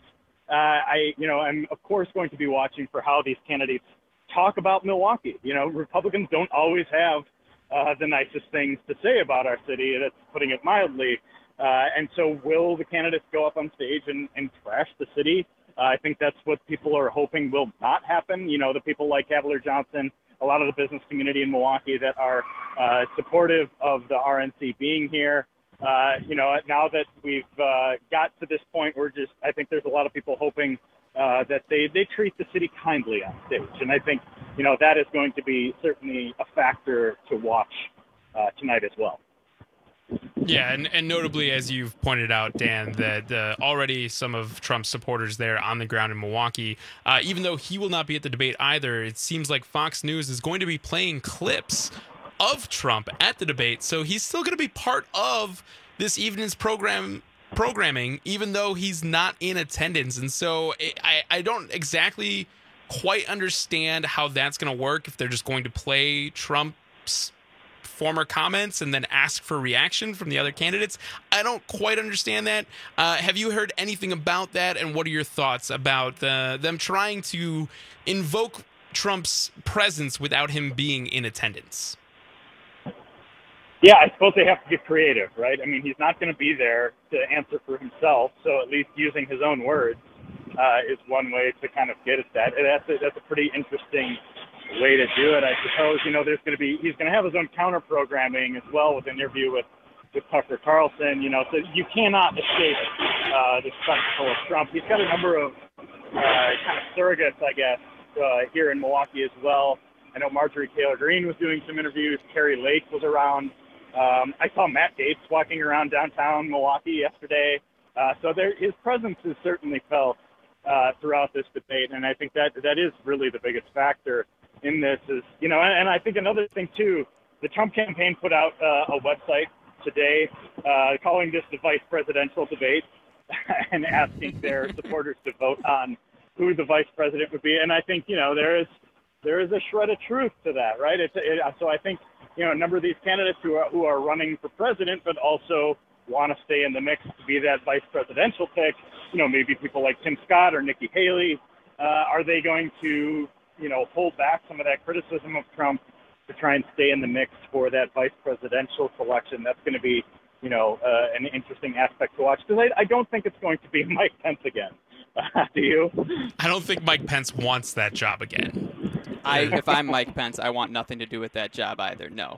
I'm of course going to be watching for how these candidates talk about Milwaukee. Republicans don't always have the nicest things to say about our city. That's putting it mildly. And so will the candidates go up on stage and trash the city? I think that's what people are hoping will not happen. The people like Cavalier Johnson, a lot of the business community in Milwaukee that are supportive of the RNC being here. Now that we've got to this point, I think there's a lot of people hoping that they treat the city kindly on stage. And I think, that is going to be certainly a factor to watch tonight as well. Yeah, and notably, as you've pointed out, Dan, that already some of Trump's supporters there on the ground in Milwaukee, even though he will not be at the debate either, it seems like Fox News is going to be playing clips of Trump at the debate, so he's still going to be part of this evening's programming, even though he's not in attendance. And so I don't exactly quite understand how that's going to work, if they're just going to play Trump's former comments and then ask for reaction from the other candidates. I don't quite understand that. Have you heard anything about that? And what are your thoughts about them trying to invoke Trump's presence without him being in attendance? Yeah, I suppose they have to get creative, right? I mean, he's not going to be there to answer for himself, so at least using his own words is one way to kind of get at that. And that's a pretty interesting way to do it, I suppose. He's going to have his own counter programming as well, with an interview with Tucker Carlson. So you cannot escape the spectacle of Trump. He's got a number of kind of surrogates, I guess, here in Milwaukee as well. I know Marjorie Taylor Greene was doing some interviews. Carrie Lake was around. I saw Matt Gaetz walking around downtown Milwaukee yesterday. So his presence is certainly felt throughout this debate, and I think that is really the biggest factor in this is, and I think another thing too, the Trump campaign put out a website today calling this the vice presidential debate and asking their supporters to vote on who the vice president would be. And I think, there is a shred of truth to that, right? So I think, a number of these candidates who are running for president, but also want to stay in the mix to be that vice presidential pick, maybe people like Tim Scott or Nikki Haley, are they going to, hold back some of that criticism of Trump to try and stay in the mix for that vice presidential selection? That's going to be, an interesting aspect to watch, because I don't think it's going to be Mike Pence again. Do you? I don't think Mike Pence wants that job again. If I'm Mike Pence, I want nothing to do with that job either. No.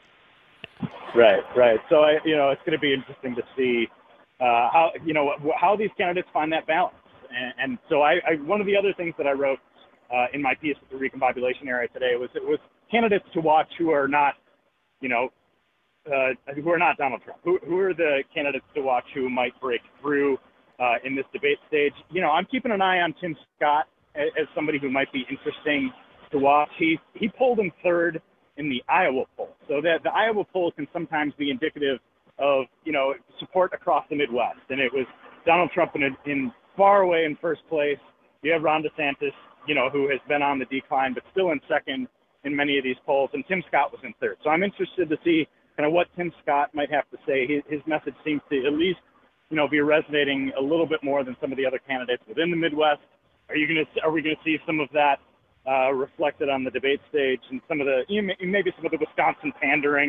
Right. So it's going to be interesting to see how these candidates find that balance. And so one of the other things that I wrote in my piece with the Recombobulation Area today was candidates to watch who are not, who are not Donald Trump. Who are the candidates to watch who might break through in this debate stage? I'm keeping an eye on Tim Scott as somebody who might be interesting to watch. He polled in third in the Iowa poll, so that the Iowa poll can sometimes be indicative of support across the Midwest. And it was Donald Trump in far away in first place. You have Ron DeSantis, who has been on the decline but still in second in many of these polls, and Tim Scott was in third. So I'm interested to see kind of what Tim Scott might have to say. His message seems to at least be resonating a little bit more than some of the other candidates within the Midwest. Are we going to see some of that reflected on the debate stage and some of the maybe some of the Wisconsin pandering?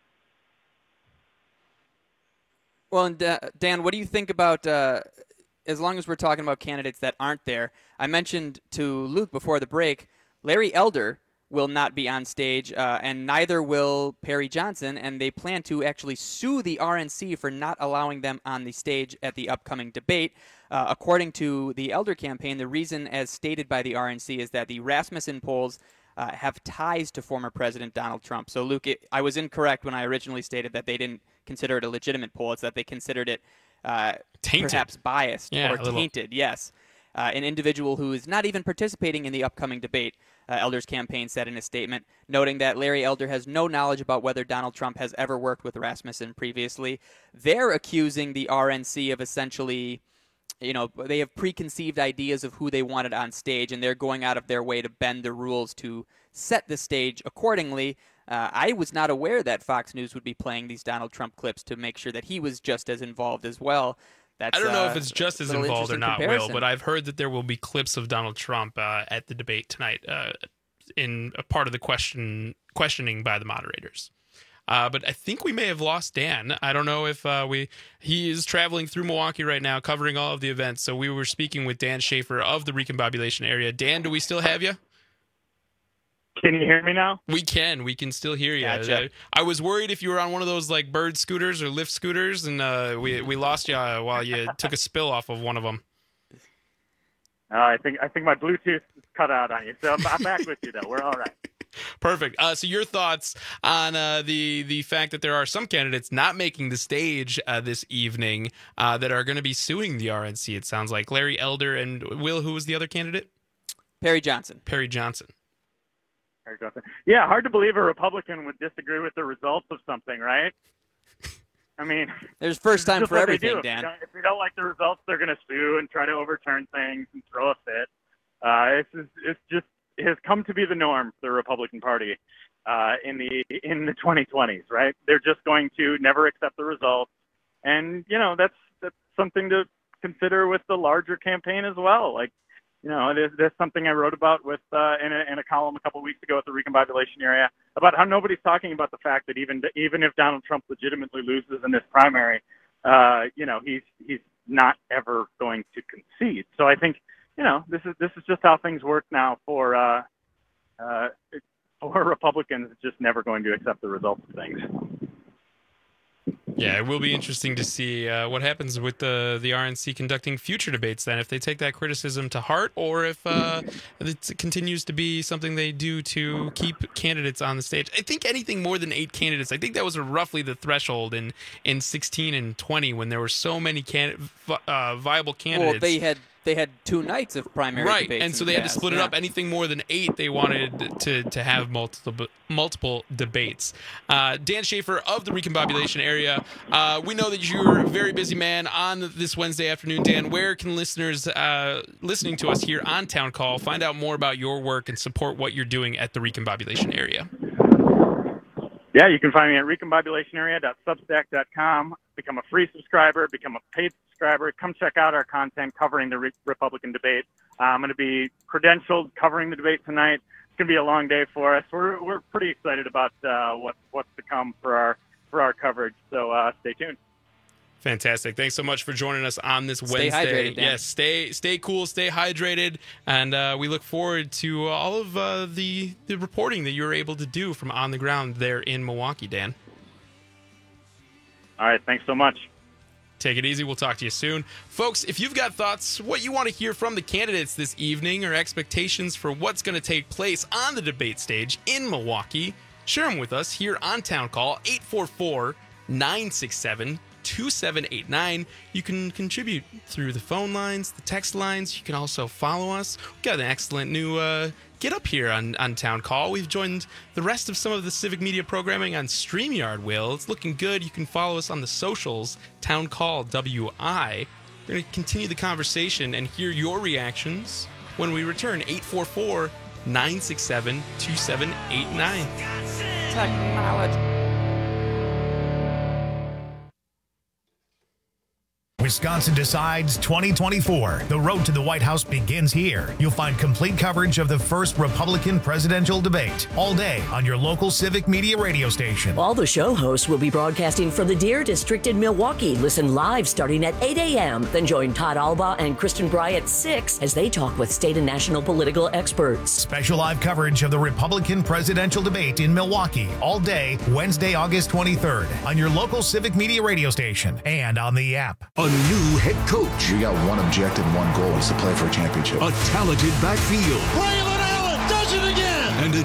Well, and Dan, what do you think about, as long as we're talking about candidates that aren't there, I mentioned to Luke before the break, Larry Elder will not be on stage, and neither will Perry Johnson, and they plan to actually sue the RNC for not allowing them on the stage at the upcoming debate. According to the Elder campaign, the reason, as stated by the RNC, is that the Rasmussen polls have ties to former President Donald Trump. So, Luke, I was incorrect when I originally stated that they didn't consider it a legitimate poll. It's that they considered it tainted, perhaps biased or tainted, yes. an individual who is not even participating in the upcoming debate, Elder's campaign said in a statement, noting that Larry Elder has no knowledge about whether Donald Trump has ever worked with Rasmussen previously. They're accusing the RNC of essentially, they have preconceived ideas of who they wanted on stage, and they're going out of their way to bend the rules to set the stage accordingly. I was not aware that Fox News would be playing these Donald Trump clips to make sure that he was just as involved as well. I don't know if it's just as involved or not, Will, but I've heard that there will be clips of Donald Trump at the debate tonight in a part of the questioning by the moderators. But I think we may have lost Dan. I don't know if he is traveling through Milwaukee right now, covering all of the events. So we were speaking with Dan Schaefer of the Recombobulation area. Dan, do we still have you? Can you hear me now? We can still hear you. Gotcha. I was worried if you were on one of those like Bird scooters or Lyft scooters, and we lost you while you took a spill off of one of them. I think my Bluetooth is cut out on you, so I'm back with you though. We're all right. Perfect. So your thoughts on the fact that there are some candidates not making the stage this evening that are going to be suing the RNC? It sounds like Larry Elder and Will. Who was the other candidate? Perry Johnson. Yeah, hard to believe a Republican would disagree with the results of something, right? I mean, there's first time for everything, Dan. If you don't like the results, they're going to sue and try to overturn things and throw a fit. It has come to be the norm for the Republican Party in the 2020s, right? They're just going to never accept the results, and that's something to consider with the larger campaign as well. Like, there's something I wrote about with in a column a couple of weeks ago at the Recombobulation area about how nobody's talking about the fact that even if Donald Trump legitimately loses in this primary, he's not ever going to concede. So I think this is just how things work now for Republicans. It's just never going to accept the results of things. Yeah, it will be interesting to see what happens with the RNC conducting future debates then, if they take that criticism to heart or if it continues to be something they do to keep candidates on the stage. I think anything more than 8 candidates, I think that was roughly the threshold in 16 and 20 when there were so many viable candidates. Well, they had 2 nights of primary debates. Right, and so they had to split it up. Anything more than 8, they wanted to have multiple debates. Dan Schaefer of the Recombobulation area, we know that you're a very busy man on this Wednesday afternoon. Dan, where can listeners listening to us here on Town Call find out more about your work and support what you're doing at the Recombobulation area? Yeah, you can find me at recombobulationarea.substack.com. Become a free subscriber, become a paid subscriber. Come check out our content covering the Republican debate. I'm going to be credentialed covering the debate tonight. It's going to be a long day for us. We're pretty excited about what's to come for our coverage. So stay tuned. Fantastic. Thanks so much for joining us on this Wednesday. Stay hydrated, Dan. Yes, stay cool, stay hydrated, and we look forward to all of the reporting that you're able to do from on the ground there in Milwaukee, Dan. All right, thanks so much. Take it easy. We'll talk to you soon. Folks, if you've got thoughts, what you want to hear from the candidates this evening, or expectations for what's going to take place on the debate stage in Milwaukee, share them with us here on Town Call, 844-967-2789. You can contribute through the phone lines, the text lines. You can also follow us. We've got an excellent new get up here on Town Call. We've joined the rest of some of the civic media programming on StreamYard, Will. It's looking good. You can follow us on the socials, Town Call WI. We're going to continue the conversation and hear your reactions when we return. 844-967-2789. Technology. Wisconsin Decides 2024. The road to the White House begins here. You'll find complete coverage of the first Republican presidential debate all day on your local civic media radio station. All the show hosts will be broadcasting from the Deer District in Milwaukee. Listen live starting at 8 a.m. Then join Todd Alba and Kristen Bry at 6 as they talk with state and national political experts. Special live coverage of the Republican presidential debate in Milwaukee all day Wednesday, August 23rd on your local civic media radio station and on the app. A new head coach. We got one objective, one goal, is to play for a championship. A talented backfield. Braylon Allen does it again. And a defense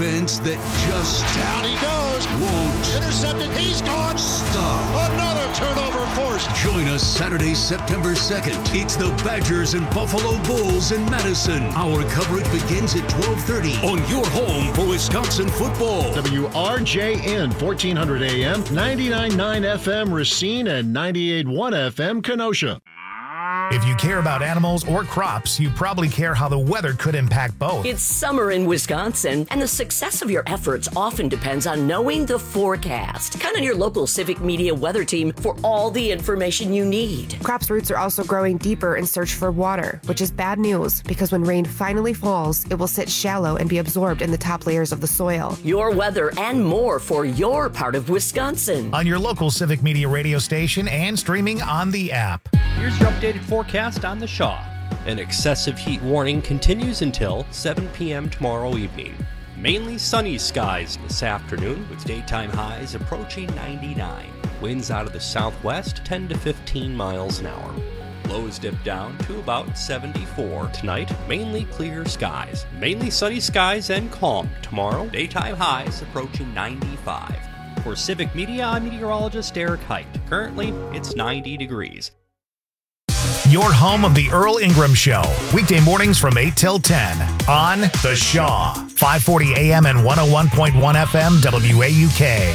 offense that just Down he goes. won't Intercepted. He's gone. stop. Another turnover forced. Join us Saturday, September 2nd. It's the Badgers and Buffalo Bulls in Madison. Our coverage begins at 12:30 on your home for Wisconsin football. WRJN 1400 AM, 99.9 FM Racine, and 98.1 FM Kenosha. If you care about animals or crops, you probably care how the weather could impact both. It's summer in Wisconsin, and the success of your efforts often depends on knowing the forecast. Count on your local Civic Media weather team for all the information you need. Crops' roots are also growing deeper in search for water, which is bad news because when rain finally falls, it will sit shallow and be absorbed in the top layers of the soil. Your weather and more for your part of Wisconsin. On your local Civic Media radio station and streaming on the app. Here's your updated forecast on the Shaw. An excessive heat warning continues until 7 p.m. tomorrow evening. Mainly sunny skies this afternoon with daytime highs approaching 99. Winds out of the southwest 10 to 15 miles an hour. Lows dip down to about 74. Tonight, mainly clear skies. Mainly sunny skies and calm. Tomorrow, daytime highs approaching 95. For Civic Media, I'm meteorologist Eric Height. Currently, it's 90 degrees. Your home of the Earl Ingram Show. Weekday mornings from 8 till 10 on The Shaw. 540 AM and 101.1 FM WAUK.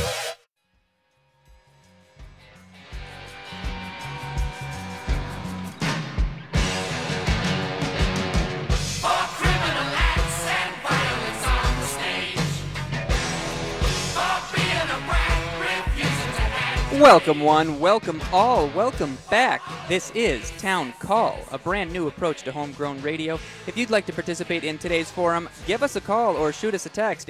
Welcome one, welcome all, welcome back. This is Town Call, a brand new approach to homegrown radio. If you'd like to participate in today's forum, give us a call or shoot us a text,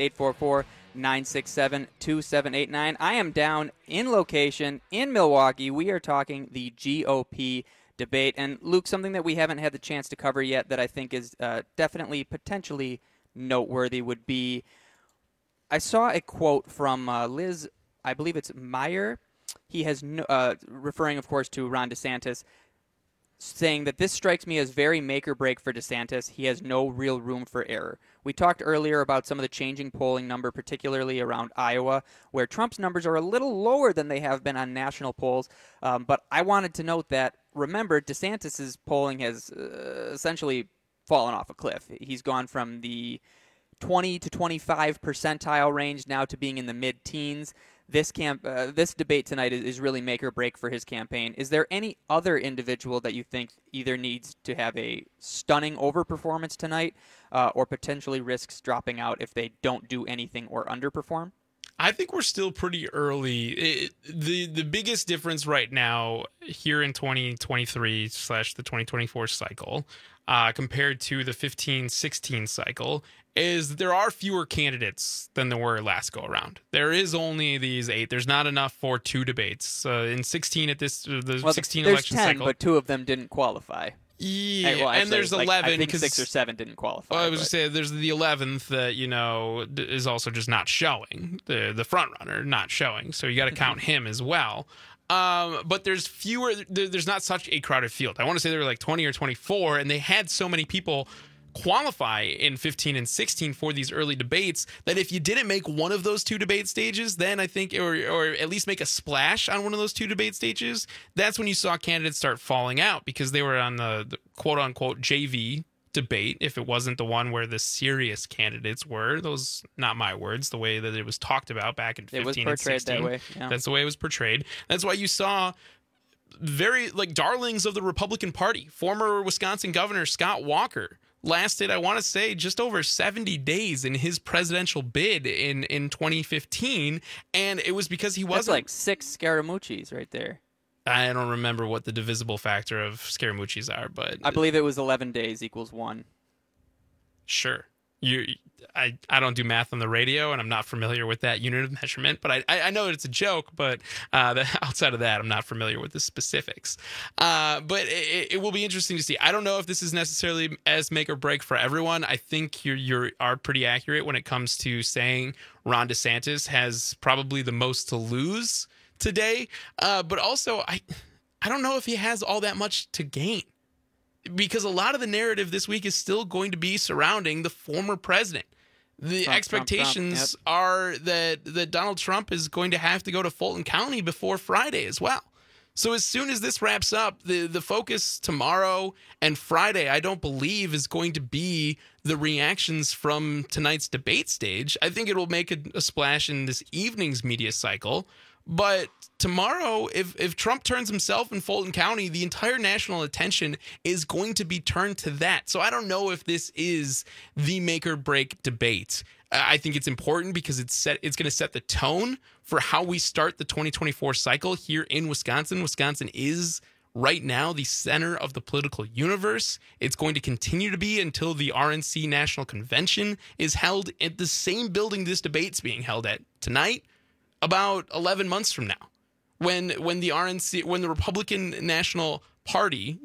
844-967-2789. I am down in location in Milwaukee. We are talking the GOP debate. And Luke, something that we haven't had the chance to cover yet that I think is definitely potentially noteworthy would be, I saw a quote from Liz, I believe it's Meyer. He has, referring, of course, to Ron DeSantis, saying that this strikes me as very make or break for DeSantis. He has no real room for error. We talked earlier about some of the changing polling number, particularly around Iowa, where Trump's numbers are a little lower than they have been on national polls. But I wanted to note that, remember, DeSantis's polling has essentially fallen off a cliff. He's gone from the 20 to 25 percentile range now to being in the mid-teens. This debate tonight is really make or break for his campaign. Is there any other individual that you think either needs to have a stunning overperformance tonight or potentially risks dropping out if they don't do anything or underperform? I think we're still pretty early. The biggest difference right now here in 2023 / the 2024 cycle compared to the 15-16 cycle is there are fewer candidates than there were last go around. There is only these 8. There's not enough for 2 debates. In 16 at this the 16 election 10, cycle. But 2 of them didn't qualify. Yeah, well, actually, and there's 11 I think because 6 or 7 didn't qualify. Well, I was say there's the 11th that is also just not showing. The front runner not showing, so you got to count him as well. But there's fewer. There's not such a crowded field. I want to say there were like 20 or 24, and they had so many people qualify in 15 and 16 for these early debates that if you didn't make one of those 2 debate stages, then I think, or at least make a splash on one of those 2 debate stages, that's when you saw candidates start falling out because they were on the quote unquote JV debate. If it wasn't the one where the serious candidates were, those not my words, the way that it was talked about back in 15 and 16. It was portrayed that way. Yeah. That's the way it was portrayed. That's why you saw very darlings of the Republican Party. Former Wisconsin Governor Scott Walker lasted, I want to say, just over 70 days in his presidential bid in 2015, and it was because he wasn't... That's like 6 Scaramucci's right there. I don't remember what the divisible factor of Scaramucci's are, but... I believe it was 11 days equals 1. Sure. I don't do math on the radio, and I'm not familiar with that unit of measurement, but I know it's a joke, but outside of that, I'm not familiar with the specifics. But it will be interesting to see. I don't know if this is necessarily as make or break for everyone. I think you are pretty accurate when it comes to saying Ron DeSantis has probably the most to lose today, but also I don't know if he has all that much to gain. Because a lot of the narrative this week is still going to be surrounding the former president. The expectations are that Donald Trump is going to have to go to Fulton County before Friday as well. So as soon as this wraps up, the focus tomorrow and Friday, I don't believe, is going to be the reactions from tonight's debate stage. I think it will make a splash in this evening's media cycle. But tomorrow, if Trump turns himself in Fulton County, the entire national attention is going to be turned to that. So I don't know if this is the make or break debate. I think it's important because it's going to set the tone for how we start the 2024 cycle here in Wisconsin. Wisconsin is right now the center of the political universe. It's going to continue to be until the RNC National Convention is held at the same building this debate's being held at tonight, about 11 months from now, when the Republican National Party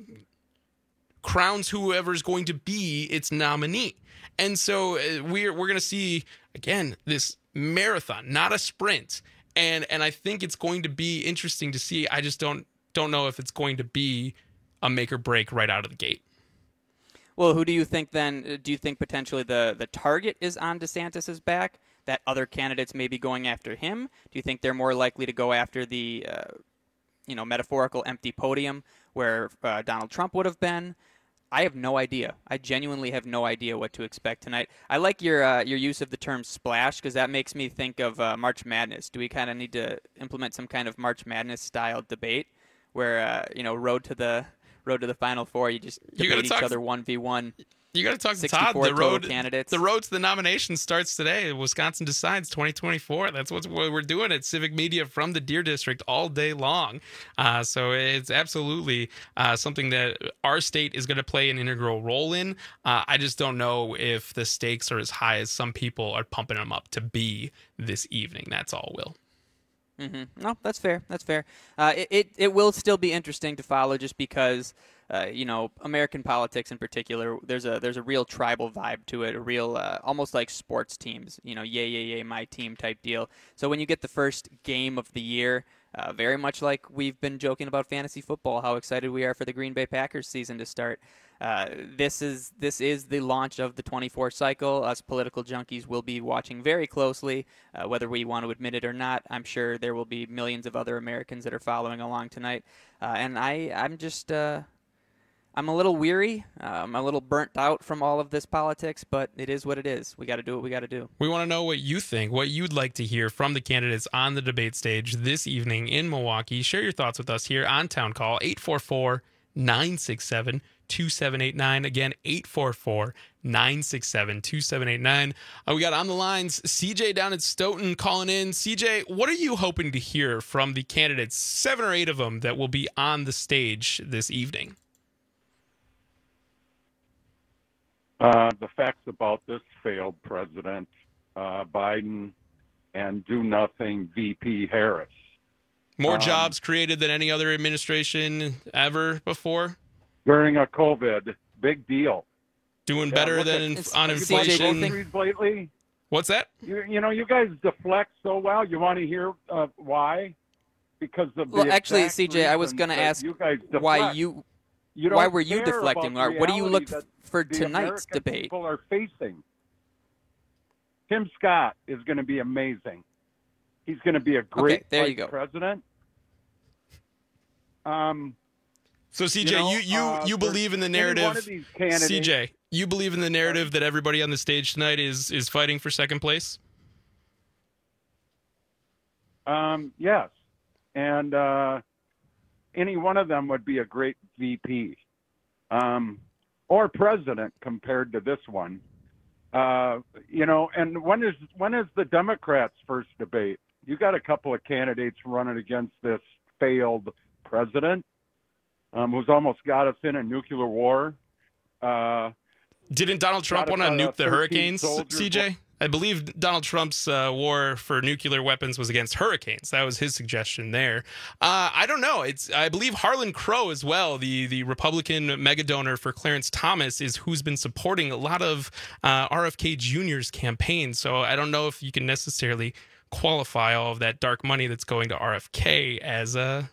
crowns whoever's going to be its nominee. And so we're going to see, again, this marathon, not a sprint. And I think it's going to be interesting to see. I just don't know if it's going to be a make or break right out of the gate. Well, who do you think then? Do you think potentially the target is on DeSantis's back, that other candidates may be going after him? Do you think they're more likely to go after the metaphorical empty podium where Donald Trump would have been? I have no idea. I genuinely have no idea what to expect tonight. I like your use of the term splash because that makes me think of March Madness. Do we kind of need to implement some kind of March Madness style debate where road to the Final Four, you just debate each other 1v1? You got to talk to Todd. The road to the nomination starts today. Wisconsin Decides 2024. That's what we're doing at Civic Media from the Deer District all day long. So it's absolutely something that our state is going to play an integral role in. I just don't know if the stakes are as high as some people are pumping them up to be this evening. That's all, Will. Mm-hmm. No, that's fair. That's fair. It will still be interesting to follow just because, American politics in particular, there's a real tribal vibe to it, a real almost like sports teams, yay, my team type deal. So when you get the first game of the year, very much like we've been joking about fantasy football, how excited we are for the Green Bay Packers season to start. This is the launch of the 24 cycle. Us political junkies will be watching very closely, whether we want to admit it or not. I'm sure there will be millions of other Americans that are following along tonight. And I'm a little weary. I'm a little burnt out from all of this politics, but it is what it is. We got to do what we got to do. We want to know what you think, what you'd like to hear from the candidates on the debate stage this evening in Milwaukee. Share your thoughts with us here on Town Call, 844-967-2789. Again, 844-967-2789. We got on the lines CJ down at Stoughton calling in. CJ, what are you hoping to hear from the candidates, 7 or 8 of them, that will be on the stage this evening? The facts about this failed president, Biden, and do-nothing VP Harris. More jobs created than any other administration ever before? During a COVID, big deal. Doing better than on inflation. Lately? What's that? You guys deflect so well. You want to hear why? Because of the actually, CJ, I was going to ask why why were you deflecting? What do you look for tonight's debate? People are facing. Tim Scott is going to be amazing. He's going to be a great vice president. So CJ, you believe in the narrative. CJ, you believe in the narrative that everybody on the stage tonight is fighting for second place? Yes, and any one of them would be a great VP or president compared to this one. And when is the Democrats' first debate? You got a couple of candidates running against this failed president who's almost got us in a nuclear war. Didn't Donald Trump want to nuke the hurricanes, CJ? I believe Donald Trump's war for nuclear weapons was against hurricanes. That was his suggestion there. I don't know. I believe Harlan Crow as well, the Republican mega donor for Clarence Thomas, is who's been supporting a lot of RFK Jr.'s campaign. So I don't know if you can necessarily qualify all of that dark money that's going to RFK as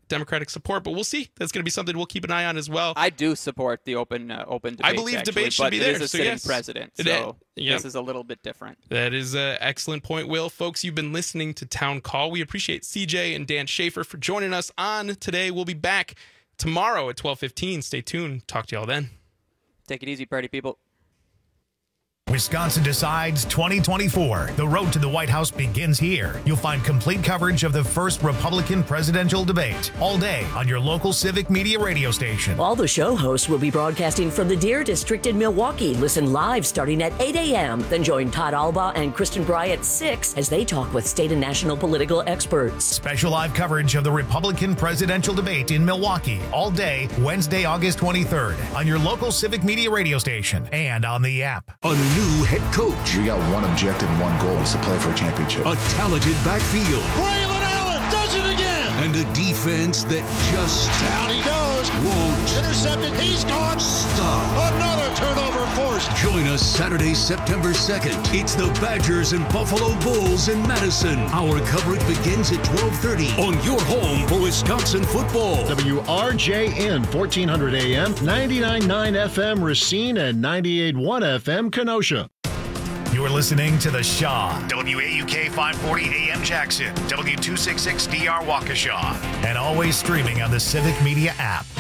Democratic support, but we'll see. That's going to be something we'll keep an eye on as well. I do support the open debate. I believe debate should be there. It is a sitting president, so this is a little bit different. That is an excellent point, Will. Folks, you've been listening to Town Call. We appreciate CJ and Dan Schaefer for joining us on today. We'll be back tomorrow at 12:15. Stay tuned. Talk to y'all then. Take it easy, party people. Wisconsin Decides 2024. The road to the White House begins here. You'll find complete coverage of the first Republican presidential debate all day on your local Civic Media radio station. All the show hosts will be broadcasting from the Deer District in Milwaukee. Listen live starting at 8 a.m. Then join Todd Alba and Kristen Bry at 6 as they talk with state and national political experts. Special live coverage of the Republican presidential debate in Milwaukee all day, Wednesday, August 23rd on your local Civic Media radio station and on the app. A new head coach. We got one objective and one goal, is to play for a championship. A talented backfield. Braylon Allen does it again. And a defense that just Down he goes. won't Intercepted. He's gone. stop. Another turnover forced. Join us Saturday, September 2nd. It's the Badgers and Buffalo Bulls in Madison. Our coverage begins at 12:30 on your home for Wisconsin football. WRJN 1400 AM, 99.9 FM Racine, and 98.1 FM Kenosha. You're listening to The Shaw, WAUK 540 AM Jackson, W266DR Waukesha, and always streaming on the Civic Media app.